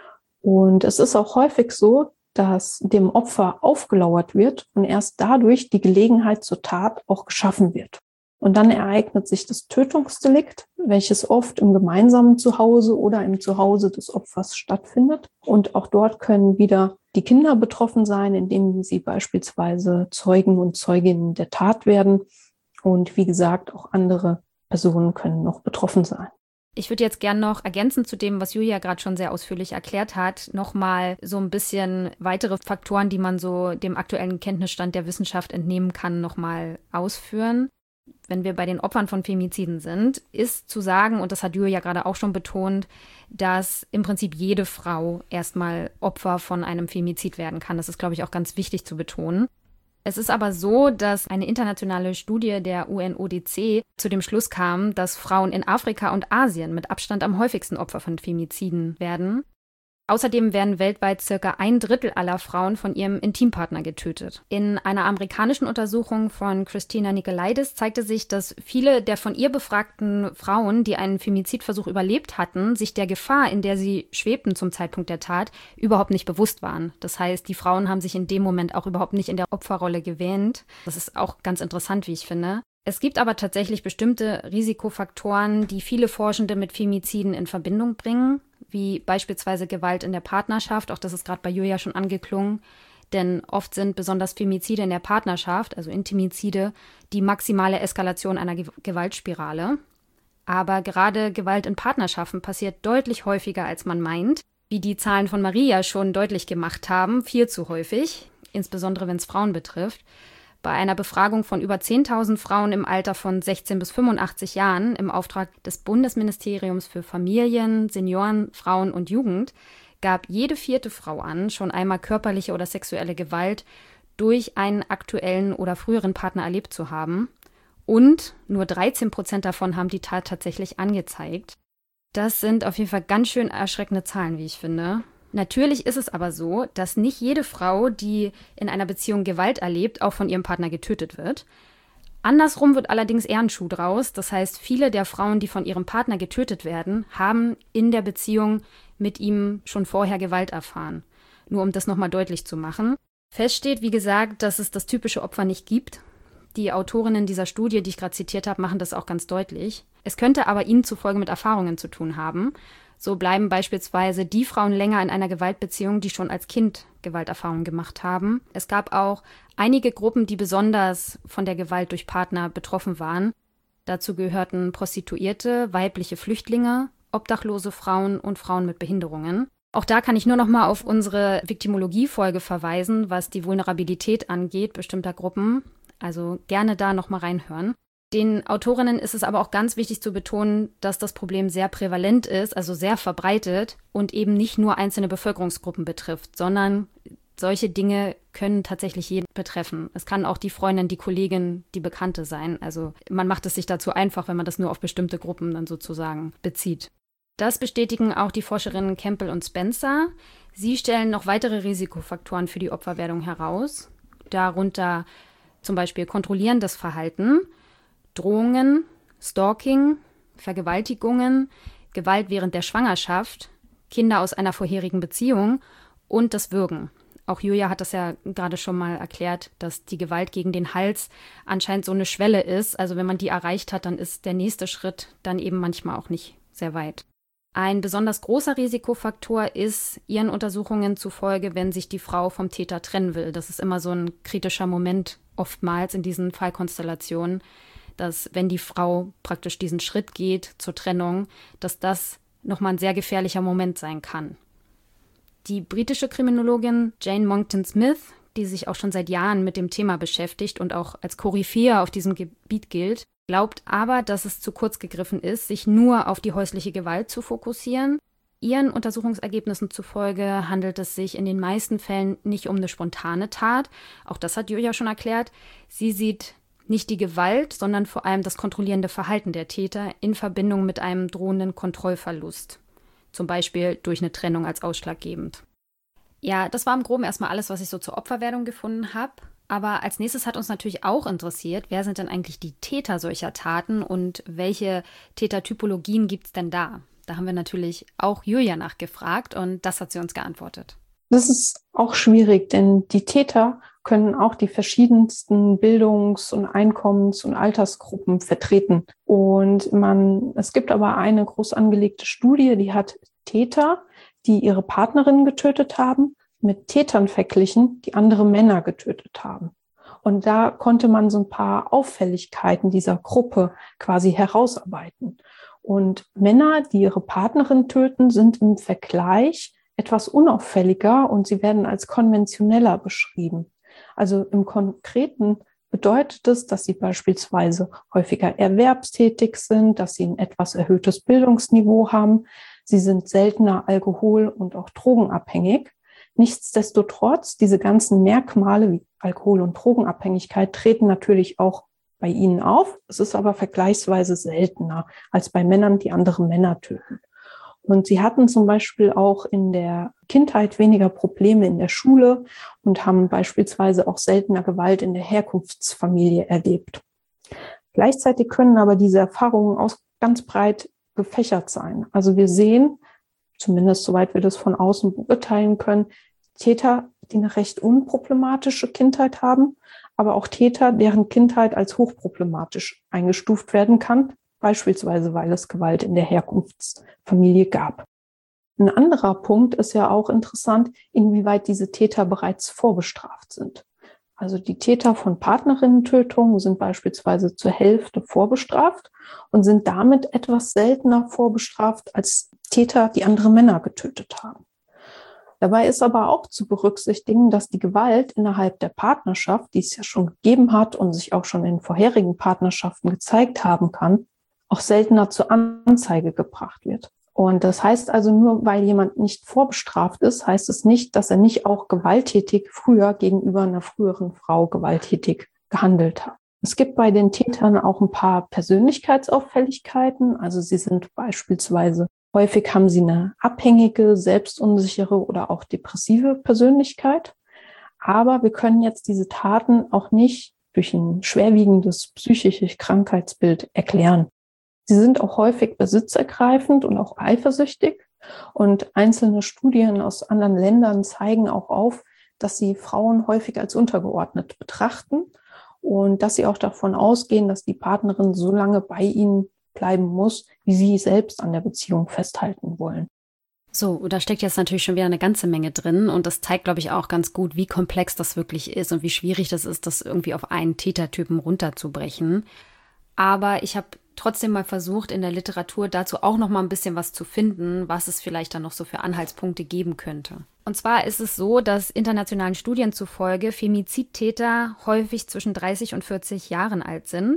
Und es ist auch häufig so, dass dem Opfer aufgelauert wird und erst dadurch die Gelegenheit zur Tat auch geschaffen wird. Und dann ereignet sich das Tötungsdelikt, welches oft im gemeinsamen Zuhause oder im Zuhause des Opfers stattfindet. Und auch dort können wieder die Kinder betroffen sein, indem sie beispielsweise Zeugen und Zeuginnen der Tat werden. Und wie gesagt, auch andere Personen können noch betroffen sein. Ich würde jetzt gern noch ergänzend zu dem, was Julia gerade schon sehr ausführlich erklärt hat, nochmal so ein bisschen weitere Faktoren, die man so dem aktuellen Kenntnisstand der Wissenschaft entnehmen kann, nochmal ausführen. Wenn wir bei den Opfern von Femiziden sind, ist zu sagen, und das hat Julia gerade auch schon betont, dass im Prinzip jede Frau erstmal Opfer von einem Femizid werden kann. Das ist, glaube ich, auch ganz wichtig zu betonen. Es ist aber so, dass eine internationale Studie der U N O D C zu dem Schluss kam, dass Frauen in Afrika und Asien mit Abstand am häufigsten Opfer von Femiziden werden. Außerdem werden weltweit circa ein Drittel aller Frauen von ihrem Intimpartner getötet. In einer amerikanischen Untersuchung von Christina Nicolaides zeigte sich, dass viele der von ihr befragten Frauen, die einen Femizidversuch überlebt hatten, sich der Gefahr, in der sie schwebten zum Zeitpunkt der Tat, überhaupt nicht bewusst waren. Das heißt, die Frauen haben sich in dem Moment auch überhaupt nicht in der Opferrolle gewähnt. Das ist auch ganz interessant, wie ich finde. Es gibt aber tatsächlich bestimmte Risikofaktoren, die viele Forschende mit Femiziden in Verbindung bringen, wie beispielsweise Gewalt in der Partnerschaft. Auch das ist gerade bei Julia schon angeklungen. Denn oft sind besonders Femizide in der Partnerschaft, also Intimizide, die maximale Eskalation einer Ge- Gewaltspirale. Aber gerade Gewalt in Partnerschaften passiert deutlich häufiger, als man meint. Wie die Zahlen von Maria schon deutlich gemacht haben, viel zu häufig, insbesondere wenn es Frauen betrifft. Bei einer Befragung von über zehntausend Frauen im Alter von sechzehn bis fünfundachtzig Jahren im Auftrag des Bundesministeriums für Familien, Senioren, Frauen und Jugend gab jede vierte Frau an, schon einmal körperliche oder sexuelle Gewalt durch einen aktuellen oder früheren Partner erlebt zu haben. Und nur dreizehn Prozent davon haben die Tat tatsächlich angezeigt. Das sind auf jeden Fall ganz schön erschreckende Zahlen, wie ich finde. Natürlich ist es aber so, dass nicht jede Frau, die in einer Beziehung Gewalt erlebt, auch von ihrem Partner getötet wird. Andersrum wird allerdings eher ein Schuh draus. Das heißt, viele der Frauen, die von ihrem Partner getötet werden, haben in der Beziehung mit ihm schon vorher Gewalt erfahren. Nur um das nochmal deutlich zu machen. Fest steht, wie gesagt, dass es das typische Opfer nicht gibt. Die Autorinnen dieser Studie, die ich gerade zitiert habe, machen das auch ganz deutlich. Es könnte aber ihnen zufolge mit Erfahrungen zu tun haben. So bleiben beispielsweise die Frauen länger in einer Gewaltbeziehung, die schon als Kind Gewalterfahrungen gemacht haben. Es gab auch einige Gruppen, die besonders von der Gewalt durch Partner betroffen waren. Dazu gehörten Prostituierte, weibliche Flüchtlinge, obdachlose Frauen und Frauen mit Behinderungen. Auch da kann ich nur noch mal auf unsere Viktimologie-Folge verweisen, was die Vulnerabilität angeht bestimmter Gruppen. Also gerne da noch mal reinhören. Den Autorinnen ist es aber auch ganz wichtig zu betonen, dass das Problem sehr prävalent ist, also sehr verbreitet und eben nicht nur einzelne Bevölkerungsgruppen betrifft, sondern solche Dinge können tatsächlich jeden betreffen. Es kann auch die Freundin, die Kollegin, die Bekannte sein. Also man macht es sich dazu einfach, wenn man das nur auf bestimmte Gruppen dann sozusagen bezieht. Das bestätigen auch die Forscherinnen Campbell und Spencer. Sie stellen noch weitere Risikofaktoren für die Opferwerdung heraus, darunter zum Beispiel kontrollierendes Verhalten, Drohungen, Stalking, Vergewaltigungen, Gewalt während der Schwangerschaft, Kinder aus einer vorherigen Beziehung und das Würgen. Auch Julia hat das ja gerade schon mal erklärt, dass die Gewalt gegen den Hals anscheinend so eine Schwelle ist. Also wenn man die erreicht hat, dann ist der nächste Schritt dann eben manchmal auch nicht sehr weit. Ein besonders großer Risikofaktor ist ihren Untersuchungen zufolge, wenn sich die Frau vom Täter trennen will. Das ist immer so ein kritischer Moment oftmals in diesen Fallkonstellationen, dass wenn die Frau praktisch diesen Schritt geht zur Trennung, dass das nochmal ein sehr gefährlicher Moment sein kann. Die britische Kriminologin Jane Monckton Smith, die sich auch schon seit Jahren mit dem Thema beschäftigt und auch als Koryphäe auf diesem Gebiet gilt, glaubt aber, dass es zu kurz gegriffen ist, sich nur auf die häusliche Gewalt zu fokussieren. Ihren Untersuchungsergebnissen zufolge handelt es sich in den meisten Fällen nicht um eine spontane Tat. Auch das hat Julia schon erklärt. Sie sieht nicht die Gewalt, sondern vor allem das kontrollierende Verhalten der Täter in Verbindung mit einem drohenden Kontrollverlust. Zum Beispiel durch eine Trennung als ausschlaggebend. Ja, das war im Groben erstmal alles, was ich so zur Opferwerdung gefunden habe. Aber als nächstes hat uns natürlich auch interessiert, wer sind denn eigentlich die Täter solcher Taten und welche Tätertypologien gibt es denn da? Da haben wir natürlich auch Julia nachgefragt und das hat sie uns geantwortet. Das ist auch schwierig, denn die Täter können auch die verschiedensten Bildungs- und Einkommens- und Altersgruppen vertreten. Und man, es gibt aber eine groß angelegte Studie, die hat Täter, die ihre Partnerinnen getötet haben, mit Tätern verglichen, die andere Männer getötet haben. Und da konnte man so ein paar Auffälligkeiten dieser Gruppe quasi herausarbeiten. Und Männer, die ihre Partnerin töten, sind im Vergleich etwas unauffälliger und sie werden als konventioneller beschrieben. Also im Konkreten bedeutet es, dass sie beispielsweise häufiger erwerbstätig sind, dass sie ein etwas erhöhtes Bildungsniveau haben. Sie sind seltener alkohol- und auch drogenabhängig. Nichtsdestotrotz, diese ganzen Merkmale wie Alkohol- und Drogenabhängigkeit treten natürlich auch bei ihnen auf. Es ist aber vergleichsweise seltener als bei Männern, die andere Männer töten. Und sie hatten zum Beispiel auch in der Kindheit weniger Probleme in der Schule und haben beispielsweise auch seltener Gewalt in der Herkunftsfamilie erlebt. Gleichzeitig können aber diese Erfahrungen auch ganz breit gefächert sein. Also wir sehen, zumindest soweit wir das von außen beurteilen können, Täter, die eine recht unproblematische Kindheit haben, aber auch Täter, deren Kindheit als hochproblematisch eingestuft werden kann, beispielsweise weil es Gewalt in der Herkunftsfamilie gab. Ein anderer Punkt ist ja auch interessant, inwieweit diese Täter bereits vorbestraft sind. Also die Täter von Partnerinnentötungen sind beispielsweise zur Hälfte vorbestraft und sind damit etwas seltener vorbestraft als Täter, die andere Männer getötet haben. Dabei ist aber auch zu berücksichtigen, dass die Gewalt innerhalb der Partnerschaft, die es ja schon gegeben hat und sich auch schon in vorherigen Partnerschaften gezeigt haben kann, auch seltener zur Anzeige gebracht wird. Und das heißt also, nur weil jemand nicht vorbestraft ist, heißt es nicht, dass er nicht auch gewalttätig früher gegenüber einer früheren Frau gewalttätig gehandelt hat. Es gibt bei den Tätern auch ein paar Persönlichkeitsauffälligkeiten. Also sie sind beispielsweise, häufig haben sie eine abhängige, selbstunsichere oder auch depressive Persönlichkeit. Aber wir können jetzt diese Taten auch nicht durch ein schwerwiegendes psychisches Krankheitsbild erklären. Sie sind auch häufig besitzergreifend und auch eifersüchtig. Und einzelne Studien aus anderen Ländern zeigen auch auf, dass sie Frauen häufig als untergeordnet betrachten und dass sie auch davon ausgehen, dass die Partnerin so lange bei ihnen bleiben muss, wie sie selbst an der Beziehung festhalten wollen. So, da steckt jetzt natürlich schon wieder eine ganze Menge drin und das zeigt, glaube ich, auch ganz gut, wie komplex das wirklich ist und wie schwierig das ist, das irgendwie auf einen Tätertypen runterzubrechen. Aber ich habe trotzdem mal versucht, in der Literatur dazu auch noch mal ein bisschen was zu finden, was es vielleicht dann noch so für Anhaltspunkte geben könnte. Und zwar ist es so, dass internationalen Studien zufolge Femizidtäter häufig zwischen dreißig und vierzig Jahren alt sind.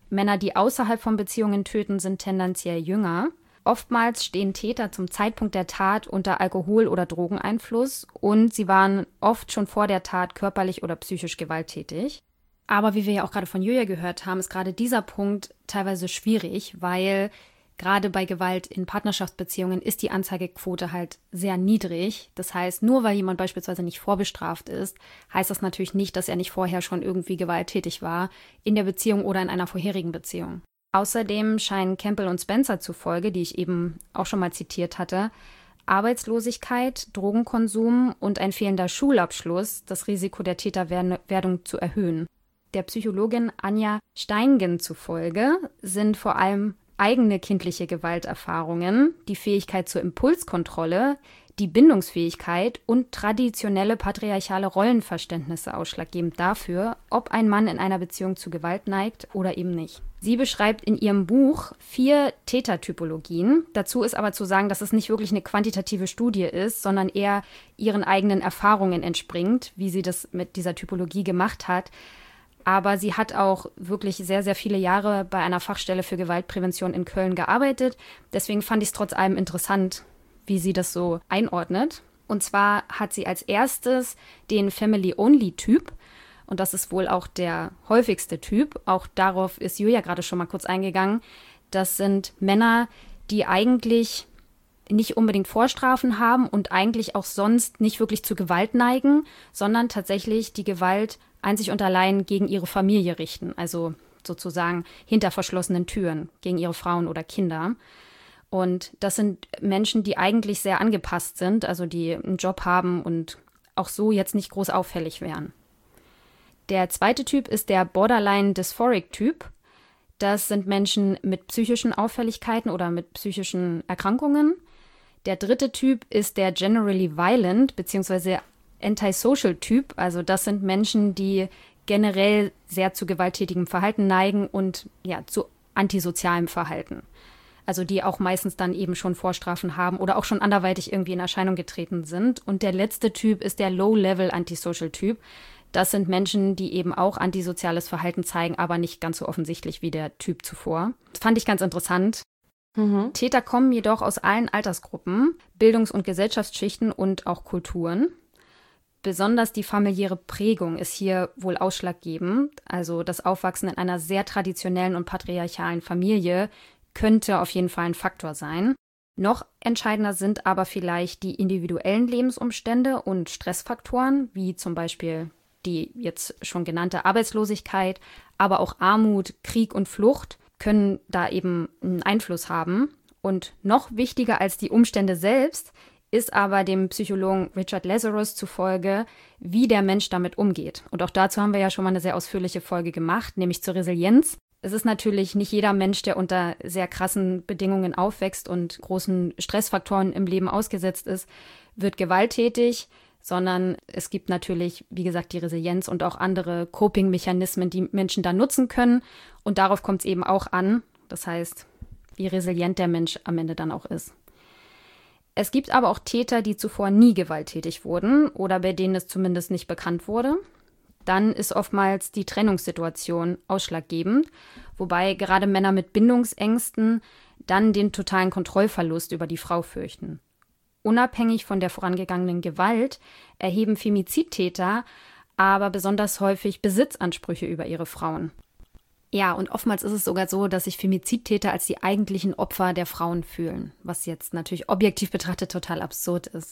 Männer, die außerhalb von Beziehungen töten, sind tendenziell jünger. Oftmals stehen Täter zum Zeitpunkt der Tat unter Alkohol- oder Drogeneinfluss und sie waren oft schon vor der Tat körperlich oder psychisch gewalttätig. Aber wie wir ja auch gerade von Julia gehört haben, ist gerade dieser Punkt teilweise schwierig, weil gerade bei Gewalt in Partnerschaftsbeziehungen ist die Anzeigequote halt sehr niedrig. Das heißt, nur weil jemand beispielsweise nicht vorbestraft ist, heißt das natürlich nicht, dass er nicht vorher schon irgendwie gewalttätig war, in der Beziehung oder in einer vorherigen Beziehung. Außerdem scheinen Campbell und Spencer zufolge, die ich eben auch schon mal zitiert hatte, Arbeitslosigkeit, Drogenkonsum und ein fehlender Schulabschluss das Risiko der Täterwerdung zu erhöhen. Der Psychologin Anja Steingen zufolge sind vor allem eigene kindliche Gewalterfahrungen, die Fähigkeit zur Impulskontrolle, die Bindungsfähigkeit und traditionelle patriarchale Rollenverständnisse ausschlaggebend dafür, ob ein Mann in einer Beziehung zu Gewalt neigt oder eben nicht. Sie beschreibt in ihrem Buch vier Tätertypologien. Dazu ist aber zu sagen, dass es nicht wirklich eine quantitative Studie ist, sondern eher ihren eigenen Erfahrungen entspringt, wie sie das mit dieser Typologie gemacht hat. Aber sie hat auch wirklich sehr, sehr viele Jahre bei einer Fachstelle für Gewaltprävention in Köln gearbeitet. Deswegen fand ich es trotz allem interessant, wie sie das so einordnet. Und zwar hat sie als erstes den Family-Only-Typ. Und das ist wohl auch der häufigste Typ. Auch darauf ist Julia gerade schon mal kurz eingegangen. Das sind Männer, die eigentlich nicht unbedingt Vorstrafen haben und eigentlich auch sonst nicht wirklich zu Gewalt neigen, sondern tatsächlich die Gewalt einzig und allein gegen ihre Familie richten. Also sozusagen hinter verschlossenen Türen gegen ihre Frauen oder Kinder. Und das sind Menschen, die eigentlich sehr angepasst sind, also die einen Job haben und auch so jetzt nicht groß auffällig wären. Der zweite Typ ist der Borderline-Dysphoric-Typ. Das sind Menschen mit psychischen Auffälligkeiten oder mit psychischen Erkrankungen. Der dritte Typ ist der Generally Violent bzw. Antisocial-Typ. Also das sind Menschen, die generell sehr zu gewalttätigem Verhalten neigen und ja zu antisozialem Verhalten. Also die auch meistens dann eben schon Vorstrafen haben oder auch schon anderweitig irgendwie in Erscheinung getreten sind. Und der letzte Typ ist der Low-Level-Antisocial-Typ. Das sind Menschen, die eben auch antisoziales Verhalten zeigen, aber nicht ganz so offensichtlich wie der Typ zuvor. Das fand ich ganz interessant. Mhm. Täter kommen jedoch aus allen Altersgruppen, Bildungs- und Gesellschaftsschichten und auch Kulturen. Besonders die familiäre Prägung ist hier wohl ausschlaggebend. Also das Aufwachsen in einer sehr traditionellen und patriarchalen Familie könnte auf jeden Fall ein Faktor sein. Noch entscheidender sind aber vielleicht die individuellen Lebensumstände und Stressfaktoren, wie zum Beispiel die jetzt schon genannte Arbeitslosigkeit, aber auch Armut, Krieg und Flucht können da eben einen Einfluss haben. Und noch wichtiger als die Umstände selbst ist aber dem Psychologen Richard Lazarus zufolge, wie der Mensch damit umgeht. Und auch dazu haben wir ja schon mal eine sehr ausführliche Folge gemacht, nämlich zur Resilienz. Es ist natürlich nicht jeder Mensch, der unter sehr krassen Bedingungen aufwächst und großen Stressfaktoren im Leben ausgesetzt ist, wird gewalttätig, sondern es gibt natürlich, wie gesagt, die Resilienz und auch andere Coping-Mechanismen, die Menschen da nutzen können. Und darauf kommt es eben auch an. Das heißt, wie resilient der Mensch am Ende dann auch ist. Es gibt aber auch Täter, die zuvor nie gewalttätig wurden oder bei denen es zumindest nicht bekannt wurde. Dann ist oftmals die Trennungssituation ausschlaggebend, wobei gerade Männer mit Bindungsängsten dann den totalen Kontrollverlust über die Frau fürchten. Unabhängig von der vorangegangenen Gewalt erheben Femizidtäter aber besonders häufig Besitzansprüche über ihre Frauen. Ja, und oftmals ist es sogar so, dass sich Femizidtäter als die eigentlichen Opfer der Frauen fühlen, was jetzt natürlich objektiv betrachtet total absurd ist.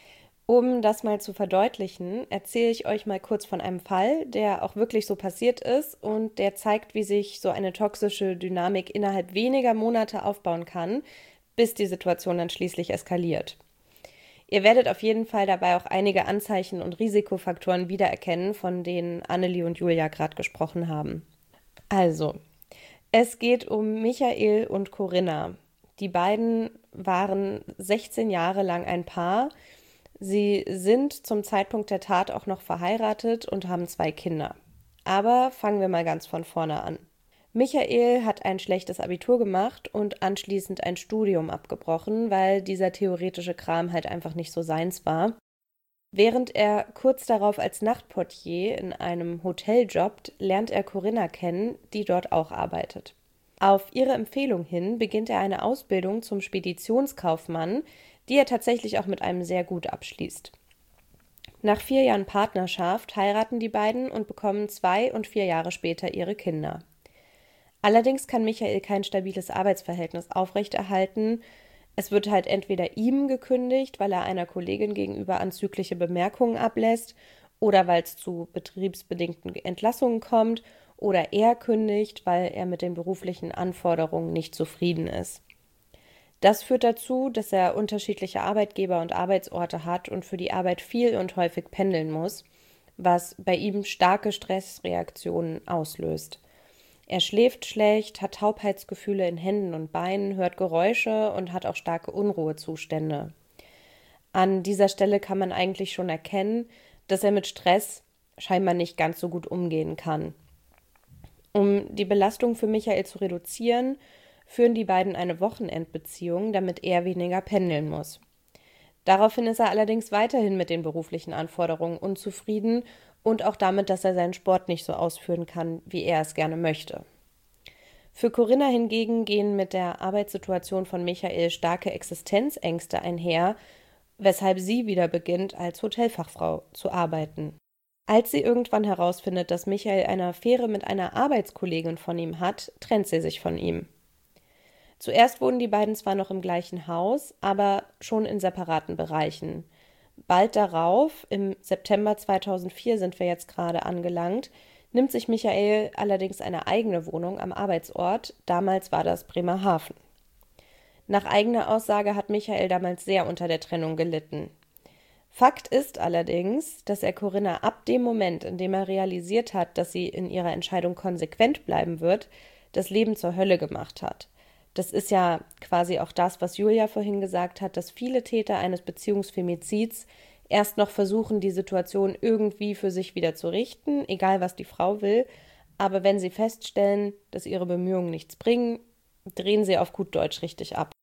Um das mal zu verdeutlichen, erzähle ich euch mal kurz von einem Fall, der auch wirklich so passiert ist und der zeigt, wie sich so eine toxische Dynamik innerhalb weniger Monate aufbauen kann, bis die Situation dann schließlich eskaliert. Ihr werdet auf jeden Fall dabei auch einige Anzeichen und Risikofaktoren wiedererkennen, von denen Annelie und Julia gerade gesprochen haben. Also, es geht um Michael und Corinna. Die beiden waren sechzehn Jahre lang ein Paar. Sie sind zum Zeitpunkt der Tat auch noch verheiratet und haben zwei Kinder. Aber fangen wir mal ganz von vorne an. Michael hat ein schlechtes Abitur gemacht und anschließend ein Studium abgebrochen, weil dieser theoretische Kram halt einfach nicht so seins war. Während er kurz darauf als Nachtportier in einem Hotel jobbt, lernt er Corinna kennen, die dort auch arbeitet. Auf ihre Empfehlung hin beginnt er eine Ausbildung zum Speditionskaufmann, die er tatsächlich auch mit einem sehr gut abschließt. Nach vier Jahren Partnerschaft heiraten die beiden und bekommen zwei und vier Jahre später ihre Kinder. Allerdings kann Michael kein stabiles Arbeitsverhältnis aufrechterhalten. Es wird halt entweder ihm gekündigt, weil er einer Kollegin gegenüber anzügliche Bemerkungen ablässt oder weil es zu betriebsbedingten Entlassungen kommt oder er kündigt, weil er mit den beruflichen Anforderungen nicht zufrieden ist. Das führt dazu, dass er unterschiedliche Arbeitgeber und Arbeitsorte hat und für die Arbeit viel und häufig pendeln muss, was bei ihm starke Stressreaktionen auslöst. Er schläft schlecht, hat Taubheitsgefühle in Händen und Beinen, hört Geräusche und hat auch starke Unruhezustände. An dieser Stelle kann man eigentlich schon erkennen, dass er mit Stress scheinbar nicht ganz so gut umgehen kann. Um die Belastung für Michael zu reduzieren, führen die beiden eine Wochenendbeziehung, damit er weniger pendeln muss. Daraufhin ist er allerdings weiterhin mit den beruflichen Anforderungen unzufrieden und auch damit, dass er seinen Sport nicht so ausführen kann, wie er es gerne möchte. Für Corinna hingegen gehen mit der Arbeitssituation von Michael starke Existenzängste einher, weshalb sie wieder beginnt, als Hotelfachfrau zu arbeiten. Als sie irgendwann herausfindet, dass Michael eine Affäre mit einer Arbeitskollegin von ihm hat, trennt sie sich von ihm. Zuerst wohnen die beiden zwar noch im gleichen Haus, aber schon in separaten Bereichen. Bald darauf, im September zweitausendvier sind wir jetzt gerade angelangt, nimmt sich Michael allerdings eine eigene Wohnung am Arbeitsort, damals war das Bremerhaven. Nach eigener Aussage hat Michael damals sehr unter der Trennung gelitten. Fakt ist allerdings, dass er Corinna ab dem Moment, in dem er realisiert hat, dass sie in ihrer Entscheidung konsequent bleiben wird, das Leben zur Hölle gemacht hat. Das ist ja quasi auch das, was Julia vorhin gesagt hat, dass viele Täter eines Beziehungsfemizids erst noch versuchen, die Situation irgendwie für sich wieder zu richten, egal was die Frau will. Aber wenn sie feststellen, dass ihre Bemühungen nichts bringen, drehen sie auf gut Deutsch richtig ab.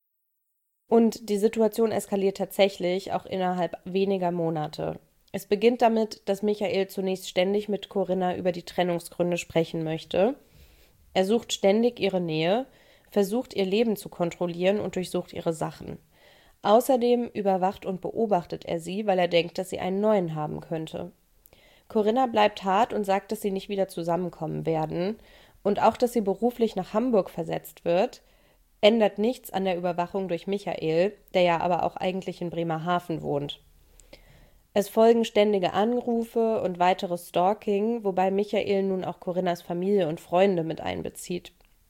Und die Situation eskaliert tatsächlich auch innerhalb weniger Monate. Es beginnt damit, dass Michael zunächst ständig mit Corinna über die Trennungsgründe sprechen möchte. Er sucht ständig ihre Nähe, versucht ihr Leben zu kontrollieren und durchsucht ihre Sachen. Außerdem überwacht und beobachtet er sie, weil er denkt, dass sie einen neuen haben könnte. Corinna bleibt hart und sagt, dass sie nicht wieder zusammenkommen werden und auch, dass sie beruflich nach Hamburg versetzt wird, ändert nichts an der Überwachung durch Michael, der ja aber auch eigentlich in Bremerhaven wohnt. Es folgen ständige Anrufe und weiteres Stalking, wobei Michael nun auch Corinnas Familie und Freunde mit einbezieht.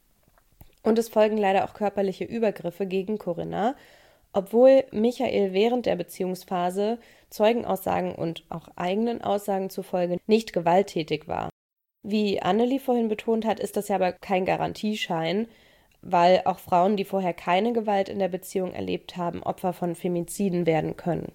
Und es folgen leider auch körperliche Übergriffe gegen Corinna, obwohl Michael während der Beziehungsphase Zeugenaussagen und auch eigenen Aussagen zufolge nicht gewalttätig war. Wie Annelie vorhin betont hat, ist das ja aber kein Garantieschein, weil auch Frauen, die vorher keine Gewalt in der Beziehung erlebt haben, Opfer von Femiziden werden können.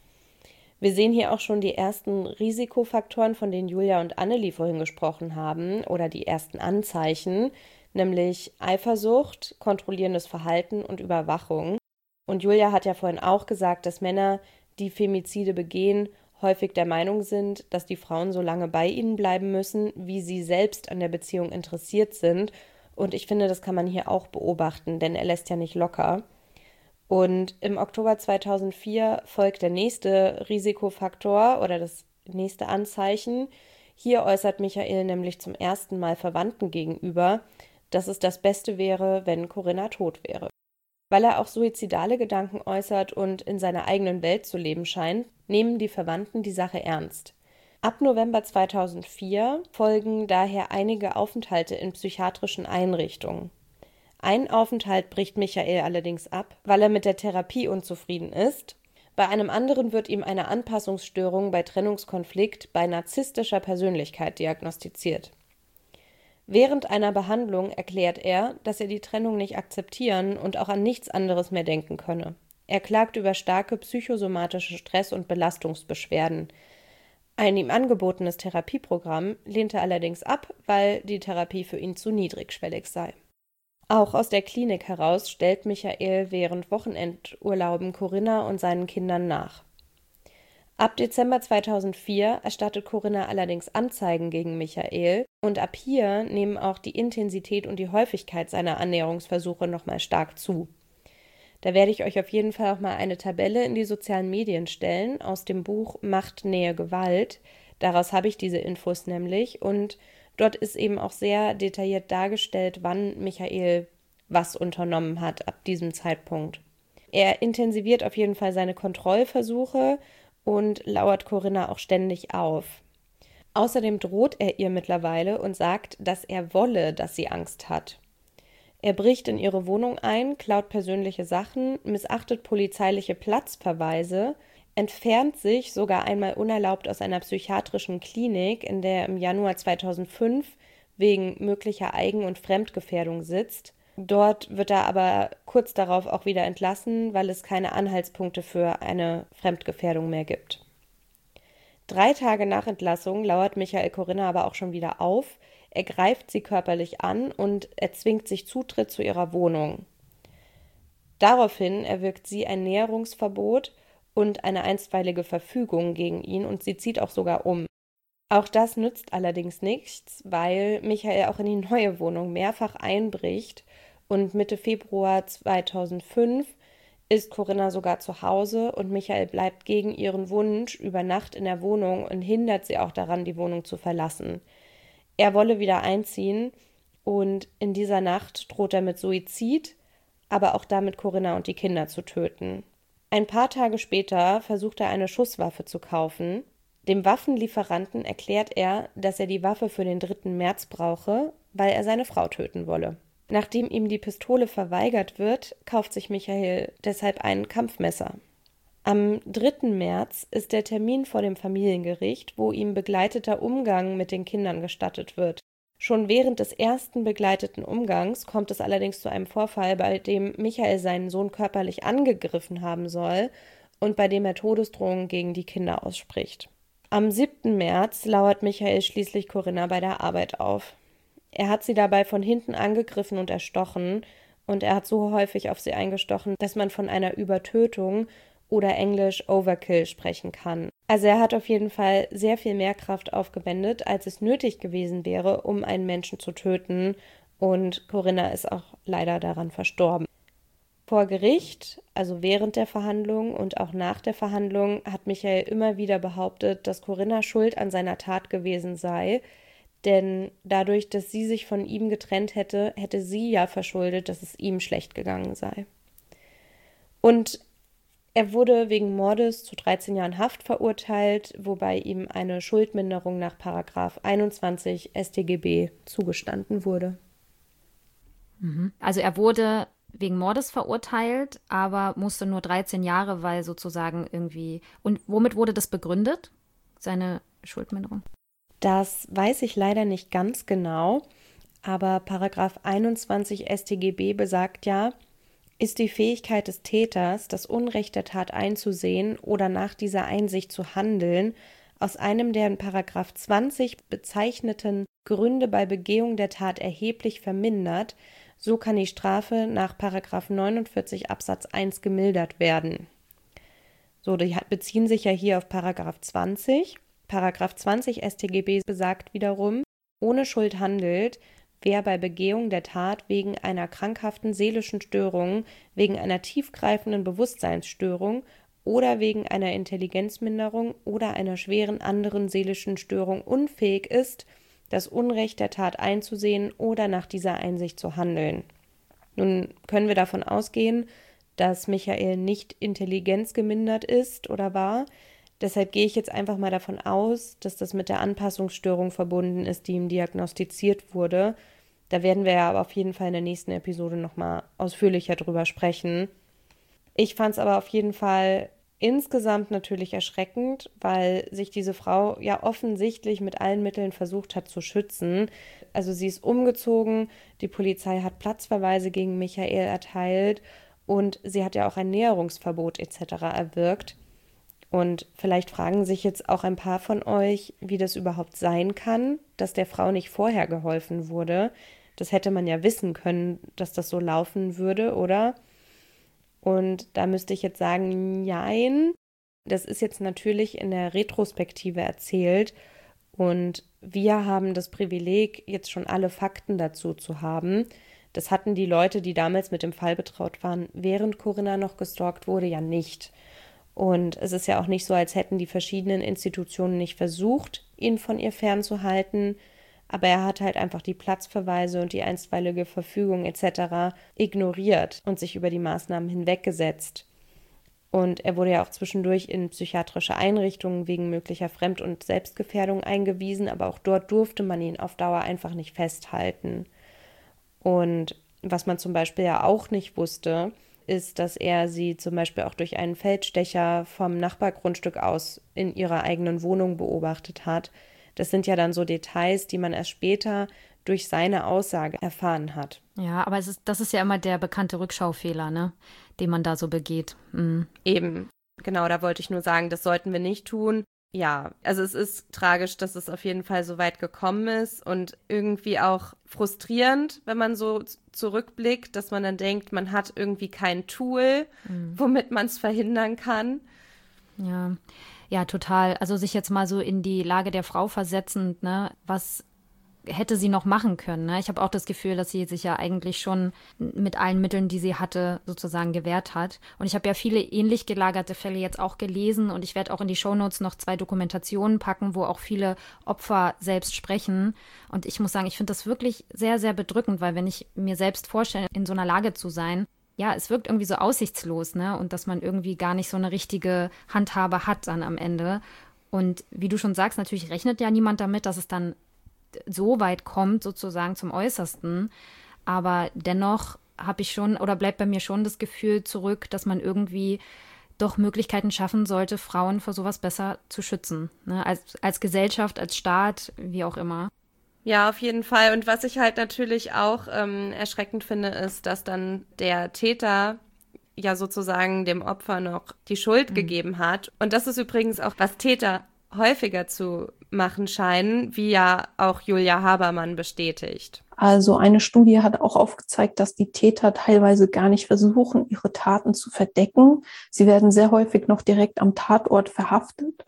Wir sehen hier auch schon die ersten Risikofaktoren, von denen Julia und Annelie vorhin gesprochen haben, oder die ersten Anzeichen, nämlich Eifersucht, kontrollierendes Verhalten und Überwachung. Und Julia hat ja vorhin auch gesagt, dass Männer, die Femizide begehen, häufig der Meinung sind, dass die Frauen so lange bei ihnen bleiben müssen, wie sie selbst an der Beziehung interessiert sind. Und ich finde, das kann man hier auch beobachten, denn er lässt ja nicht locker. Und im Oktober zweitausendvier folgt der nächste Risikofaktor oder das nächste Anzeichen. Hier äußert Michael nämlich zum ersten Mal Verwandten gegenüber, dass es das Beste wäre, wenn Corinna tot wäre. Weil er auch suizidale Gedanken äußert und in seiner eigenen Welt zu leben scheint, nehmen die Verwandten die Sache ernst. Ab November zweitausendvier folgen daher einige Aufenthalte in psychiatrischen Einrichtungen. Ein Aufenthalt bricht Michael allerdings ab, weil er mit der Therapie unzufrieden ist. Bei einem anderen wird ihm eine Anpassungsstörung bei Trennungskonflikt bei narzisstischer Persönlichkeit diagnostiziert. Während einer Behandlung erklärt er, dass er die Trennung nicht akzeptieren und auch an nichts anderes mehr denken könne. Er klagt über starke psychosomatische Stress- und Belastungsbeschwerden. Ein ihm angebotenes Therapieprogramm lehnt er allerdings ab, weil die Therapie für ihn zu niedrigschwellig sei. Auch aus der Klinik heraus stellt Michael während Wochenendurlauben Corinna und seinen Kindern nach. Ab Dezember zweitausendvier erstattet Corinna allerdings Anzeigen gegen Michael und ab hier nehmen auch die Intensität und die Häufigkeit seiner Annäherungsversuche nochmal stark zu. Da werde ich euch auf jeden Fall auch mal eine Tabelle in die sozialen Medien stellen aus dem Buch Macht, Nähe, Gewalt. Daraus habe ich diese Infos nämlich und dort ist eben auch sehr detailliert dargestellt, wann Michael was unternommen hat ab diesem Zeitpunkt. Er intensiviert auf jeden Fall seine Kontrollversuche und lauert Corinna auch ständig auf. Außerdem droht er ihr mittlerweile und sagt, dass er wolle, dass sie Angst hat. Er bricht in ihre Wohnung ein, klaut persönliche Sachen, missachtet polizeiliche Platzverweise, entfernt sich sogar einmal unerlaubt aus einer psychiatrischen Klinik, in der er im Januar zweitausendfünf wegen möglicher Eigen- und Fremdgefährdung sitzt. Dort wird er aber kurz darauf auch wieder entlassen, weil es keine Anhaltspunkte für eine Fremdgefährdung mehr gibt. Drei Tage nach Entlassung lauert Michael Corinna aber auch schon wieder auf. Er greift sie körperlich an und erzwingt sich Zutritt zu ihrer Wohnung. Daraufhin erwirkt sie ein Näherungsverbot und eine einstweilige Verfügung gegen ihn und sie zieht auch sogar um. Auch das nützt allerdings nichts, weil Michael auch in die neue Wohnung mehrfach einbricht und Mitte Februar zweitausendfünf ist Corinna sogar zu Hause und Michael bleibt gegen ihren Wunsch über Nacht in der Wohnung und hindert sie auch daran, die Wohnung zu verlassen. Er wolle wieder einziehen und in dieser Nacht droht er mit Suizid, aber auch damit Corinna und die Kinder zu töten. Ein paar Tage später versucht er eine Schusswaffe zu kaufen. Dem Waffenlieferanten erklärt er, dass er die Waffe für den dritten März brauche, weil er seine Frau töten wolle. Nachdem ihm die Pistole verweigert wird, kauft sich Michael deshalb ein Kampfmesser. Am dritten März ist der Termin vor dem Familiengericht, wo ihm begleiteter Umgang mit den Kindern gestattet wird. Schon während des ersten begleiteten Umgangs kommt es allerdings zu einem Vorfall, bei dem Michael seinen Sohn körperlich angegriffen haben soll und bei dem er Todesdrohungen gegen die Kinder ausspricht. Am siebten März lauert Michael schließlich Corinna bei der Arbeit auf. Er hat sie dabei von hinten angegriffen und erstochen und er hat so häufig auf sie eingestochen, dass man von einer Übertötung oder englisch Overkill sprechen kann. Also er hat auf jeden Fall sehr viel mehr Kraft aufgewendet, als es nötig gewesen wäre, um einen Menschen zu töten und Corinna ist auch leider daran verstorben. Vor Gericht, also während der Verhandlung und auch nach der Verhandlung, hat Michael immer wieder behauptet, dass Corinna schuld an seiner Tat gewesen sei, denn dadurch, dass sie sich von ihm getrennt hätte, hätte sie ja verschuldet, dass es ihm schlecht gegangen sei. Und er wurde wegen Mordes zu dreizehn Jahren Haft verurteilt, wobei ihm eine Schuldminderung nach Paragraph einundzwanzig S t G B zugestanden wurde. Also er wurde wegen Mordes verurteilt, aber musste nur dreizehn Jahre, weil sozusagen irgendwie... Und womit wurde das begründet, seine Schuldminderung? Das weiß ich leider nicht ganz genau, aber Paragraph einundzwanzig S t G B besagt ja, ist die Fähigkeit des Täters, das Unrecht der Tat einzusehen oder nach dieser Einsicht zu handeln, aus einem der in Paragraph zwanzig bezeichneten Gründe bei Begehung der Tat erheblich vermindert, so kann die Strafe nach Paragraph neunundvierzig Absatz eins gemildert werden. So, die beziehen sich ja hier auf Paragraph zwanzig. Paragraph zwanzig S t G B besagt wiederum, ohne Schuld handelt, wer bei Begehung der Tat wegen einer krankhaften seelischen Störung, wegen einer tiefgreifenden Bewusstseinsstörung oder wegen einer Intelligenzminderung oder einer schweren anderen seelischen Störung unfähig ist, das Unrecht der Tat einzusehen oder nach dieser Einsicht zu handeln. Nun können wir davon ausgehen, dass Michael nicht intelligenzgemindert ist oder war. Deshalb gehe ich jetzt einfach mal davon aus, dass das mit der Anpassungsstörung verbunden ist, die ihm diagnostiziert wurde. Da werden wir ja aber auf jeden Fall in der nächsten Episode nochmal ausführlicher drüber sprechen. Ich fand es aber auf jeden Fall insgesamt natürlich erschreckend, weil sich diese Frau ja offensichtlich mit allen Mitteln versucht hat zu schützen. Also sie ist umgezogen, die Polizei hat Platzverweise gegen Michael erteilt und sie hat ja auch ein Näherungsverbot et cetera erwirkt. Und vielleicht fragen sich jetzt auch ein paar von euch, wie das überhaupt sein kann, dass der Frau nicht vorher geholfen wurde. Das hätte man ja wissen können, dass das so laufen würde, oder? Und da müsste ich jetzt sagen, nein, Das ist jetzt natürlich in der Retrospektive erzählt und wir haben das Privileg, jetzt schon alle Fakten dazu zu haben. Das hatten die Leute, die damals mit dem Fall betraut waren, während Corinna noch gestalkt wurde, ja nicht. Und es ist ja auch nicht so, als hätten die verschiedenen Institutionen nicht versucht, ihn von ihr fernzuhalten. Aber er hat halt einfach die Platzverweise und die einstweilige Verfügung et cetera ignoriert und sich über die Maßnahmen hinweggesetzt. Und er wurde ja auch zwischendurch in psychiatrische Einrichtungen wegen möglicher Fremd- und Selbstgefährdung eingewiesen, aber auch dort durfte man ihn auf Dauer einfach nicht festhalten. Und was man zum Beispiel ja auch nicht wusste, ist, dass er sie zum Beispiel auch durch einen Feldstecher vom Nachbargrundstück aus in ihrer eigenen Wohnung beobachtet hat. Das sind ja dann so Details, die man erst später durch seine Aussage erfahren hat. Ja, aber es ist, das ist ja immer der bekannte Rückschaufehler, ne, den man da so begeht. Mhm. Eben, genau, da wollte ich nur sagen, das sollten wir nicht tun. Ja, also es ist tragisch, dass es auf jeden Fall so weit gekommen ist und irgendwie auch frustrierend, wenn man so zurückblickt, dass man dann denkt, man hat irgendwie kein Tool, mhm. womit man es verhindern kann. Ja, ja, total. Also sich jetzt mal so in die Lage der Frau versetzend, ne, was hätte sie noch machen können, ne? Ich habe auch das Gefühl, dass sie sich ja eigentlich schon mit allen Mitteln, die sie hatte, sozusagen gewehrt hat. Und ich habe ja viele ähnlich gelagerte Fälle jetzt auch gelesen und ich werde auch in die Shownotes noch zwei Dokumentationen packen, wo auch viele Opfer selbst sprechen. Und ich muss sagen, ich finde das wirklich sehr, sehr bedrückend, weil wenn ich mir selbst vorstelle, in so einer Lage zu sein, ja, es wirkt irgendwie so aussichtslos, ne? Und dass man irgendwie gar nicht so eine richtige Handhabe hat dann am Ende. Und wie du schon sagst, natürlich rechnet ja niemand damit, dass es dann so weit kommt, sozusagen zum Äußersten. Aber dennoch habe ich schon, oder bleibt bei mir schon das Gefühl zurück, dass man irgendwie doch Möglichkeiten schaffen sollte, Frauen vor sowas besser zu schützen. Ne? Als, als Gesellschaft, als Staat, wie auch immer. Ja, auf jeden Fall. Und was ich halt natürlich auch ähm, erschreckend finde, ist, dass dann der Täter ja sozusagen dem Opfer noch die Schuld mhm. gegeben hat. Und das ist übrigens auch, was Täter häufiger zu machen scheinen, wie ja auch Julia Habermann bestätigt. Also eine Studie hat auch aufgezeigt, dass die Täter teilweise gar nicht versuchen, ihre Taten zu verdecken. Sie werden sehr häufig noch direkt am Tatort verhaftet.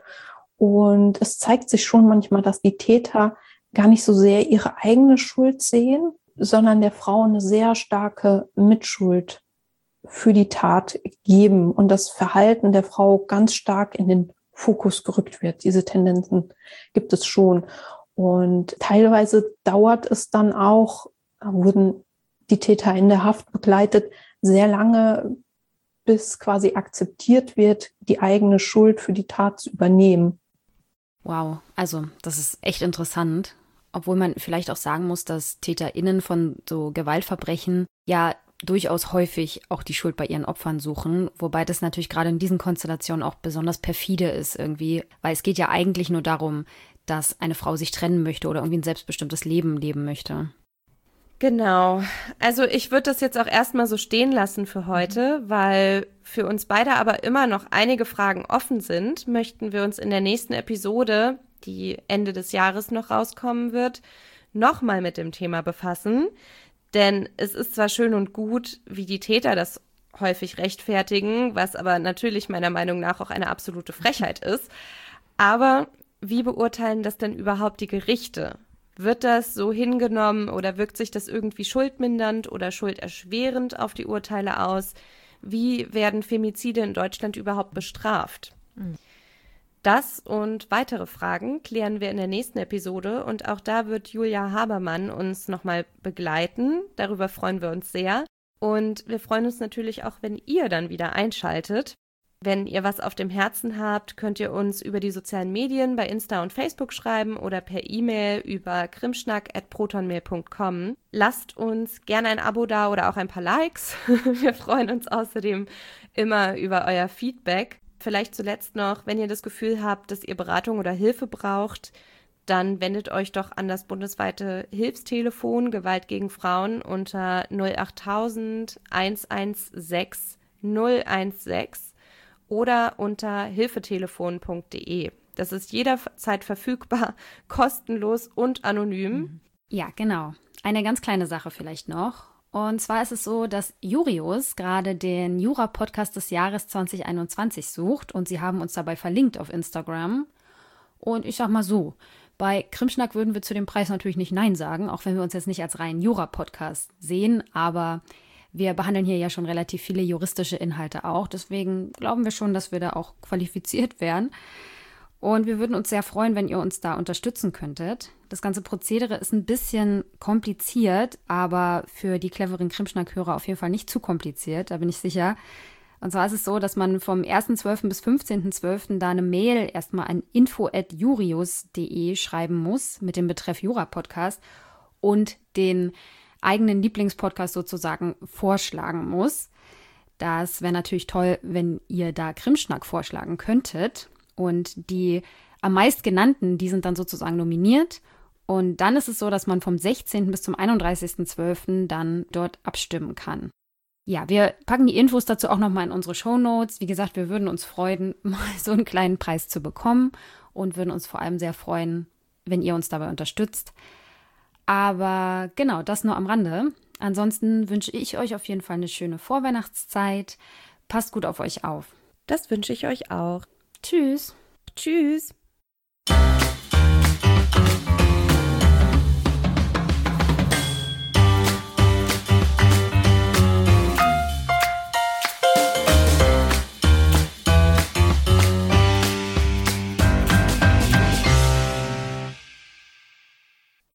Und es zeigt sich schon manchmal, dass die Täter gar nicht so sehr ihre eigene Schuld sehen, sondern der Frau eine sehr starke Mitschuld für die Tat geben und das Verhalten der Frau ganz stark in den Fokus gerückt wird. Diese Tendenzen gibt es schon. Und teilweise dauert es dann auch, wurden die Täter in der Haft begleitet, sehr lange, bis quasi akzeptiert wird, die eigene Schuld für die Tat zu übernehmen. Wow, also das ist echt interessant. Obwohl man vielleicht auch sagen muss, dass TäterInnen von so Gewaltverbrechen ja durchaus häufig auch die Schuld bei ihren Opfern suchen, wobei das natürlich gerade in diesen Konstellationen auch besonders perfide ist irgendwie, weil es geht ja eigentlich nur darum, dass eine Frau sich trennen möchte oder irgendwie ein selbstbestimmtes Leben leben möchte. Genau. Also ich würde das jetzt auch erstmal so stehen lassen für heute, weil für uns beide aber immer noch einige Fragen offen sind, möchten wir uns in der nächsten Episode, die Ende des Jahres noch rauskommen wird, nochmal mit dem Thema befassen. Denn es ist zwar schön und gut, wie die Täter das häufig rechtfertigen, was aber natürlich meiner Meinung nach auch eine absolute Frechheit ist. Aber wie beurteilen das denn überhaupt die Gerichte? Wird das so hingenommen oder wirkt sich das irgendwie schuldmindernd oder schulderschwerend auf die Urteile aus? Wie werden Femizide in Deutschland überhaupt bestraft? Mhm. Das und weitere Fragen klären wir in der nächsten Episode und auch da wird Julia Habermann uns nochmal begleiten. Darüber freuen wir uns sehr und wir freuen uns natürlich auch, wenn ihr dann wieder einschaltet. Wenn ihr was auf dem Herzen habt, könnt ihr uns über die sozialen Medien bei Insta und Facebook schreiben oder per E-Mail über krimschnack at protonmail punkt com. Lasst uns gerne ein Abo da oder auch ein paar Likes. Wir freuen uns außerdem immer über euer Feedback. Vielleicht zuletzt noch, wenn ihr das Gefühl habt, dass ihr Beratung oder Hilfe braucht, dann wendet euch doch an das bundesweite Hilfstelefon Gewalt gegen Frauen unter null achttausend hundertsechzehn null sechzehn oder unter hilfetelefon punkt de. Das ist jederzeit verfügbar, kostenlos und anonym. Ja, genau. Eine ganz kleine Sache vielleicht noch. Und zwar ist es so, dass Jurius gerade den Jura-Podcast des Jahres zwanzig einundzwanzig sucht und sie haben uns dabei verlinkt auf Instagram. Und ich sag mal so, bei Krimschnack würden wir zu dem Preis natürlich nicht Nein sagen, auch wenn wir uns jetzt nicht als reinen Jura-Podcast sehen, aber wir behandeln hier ja schon relativ viele juristische Inhalte auch. Deswegen glauben wir schon, dass wir da auch qualifiziert wären. Und wir würden uns sehr freuen, wenn ihr uns da unterstützen könntet. Das ganze Prozedere ist ein bisschen kompliziert, aber für die cleveren Krimschnack-Hörer auf jeden Fall nicht zu kompliziert, da bin ich sicher. Und zwar ist es so, dass man vom ersten zwölften bis fünfzehnten zwölften da eine Mail erstmal an info at jurius punkt de schreiben muss mit dem Betreff Jura-Podcast und den eigenen Lieblingspodcast sozusagen vorschlagen muss. Das wäre natürlich toll, wenn ihr da Krimschnack vorschlagen könntet. Und die am meist genannten, die sind dann sozusagen nominiert. Und dann ist es so, dass man vom sechzehnten bis zum einunddreißigsten zwölften dann dort abstimmen kann. Ja, wir packen die Infos dazu auch nochmal in unsere Shownotes. Wie gesagt, wir würden uns freuen, mal so einen kleinen Preis zu bekommen und würden uns vor allem sehr freuen, wenn ihr uns dabei unterstützt. Aber genau, das nur am Rande. Ansonsten wünsche ich euch auf jeden Fall eine schöne Vorweihnachtszeit. Passt gut auf euch auf. Das wünsche ich euch auch. Tschüss. Tschüss.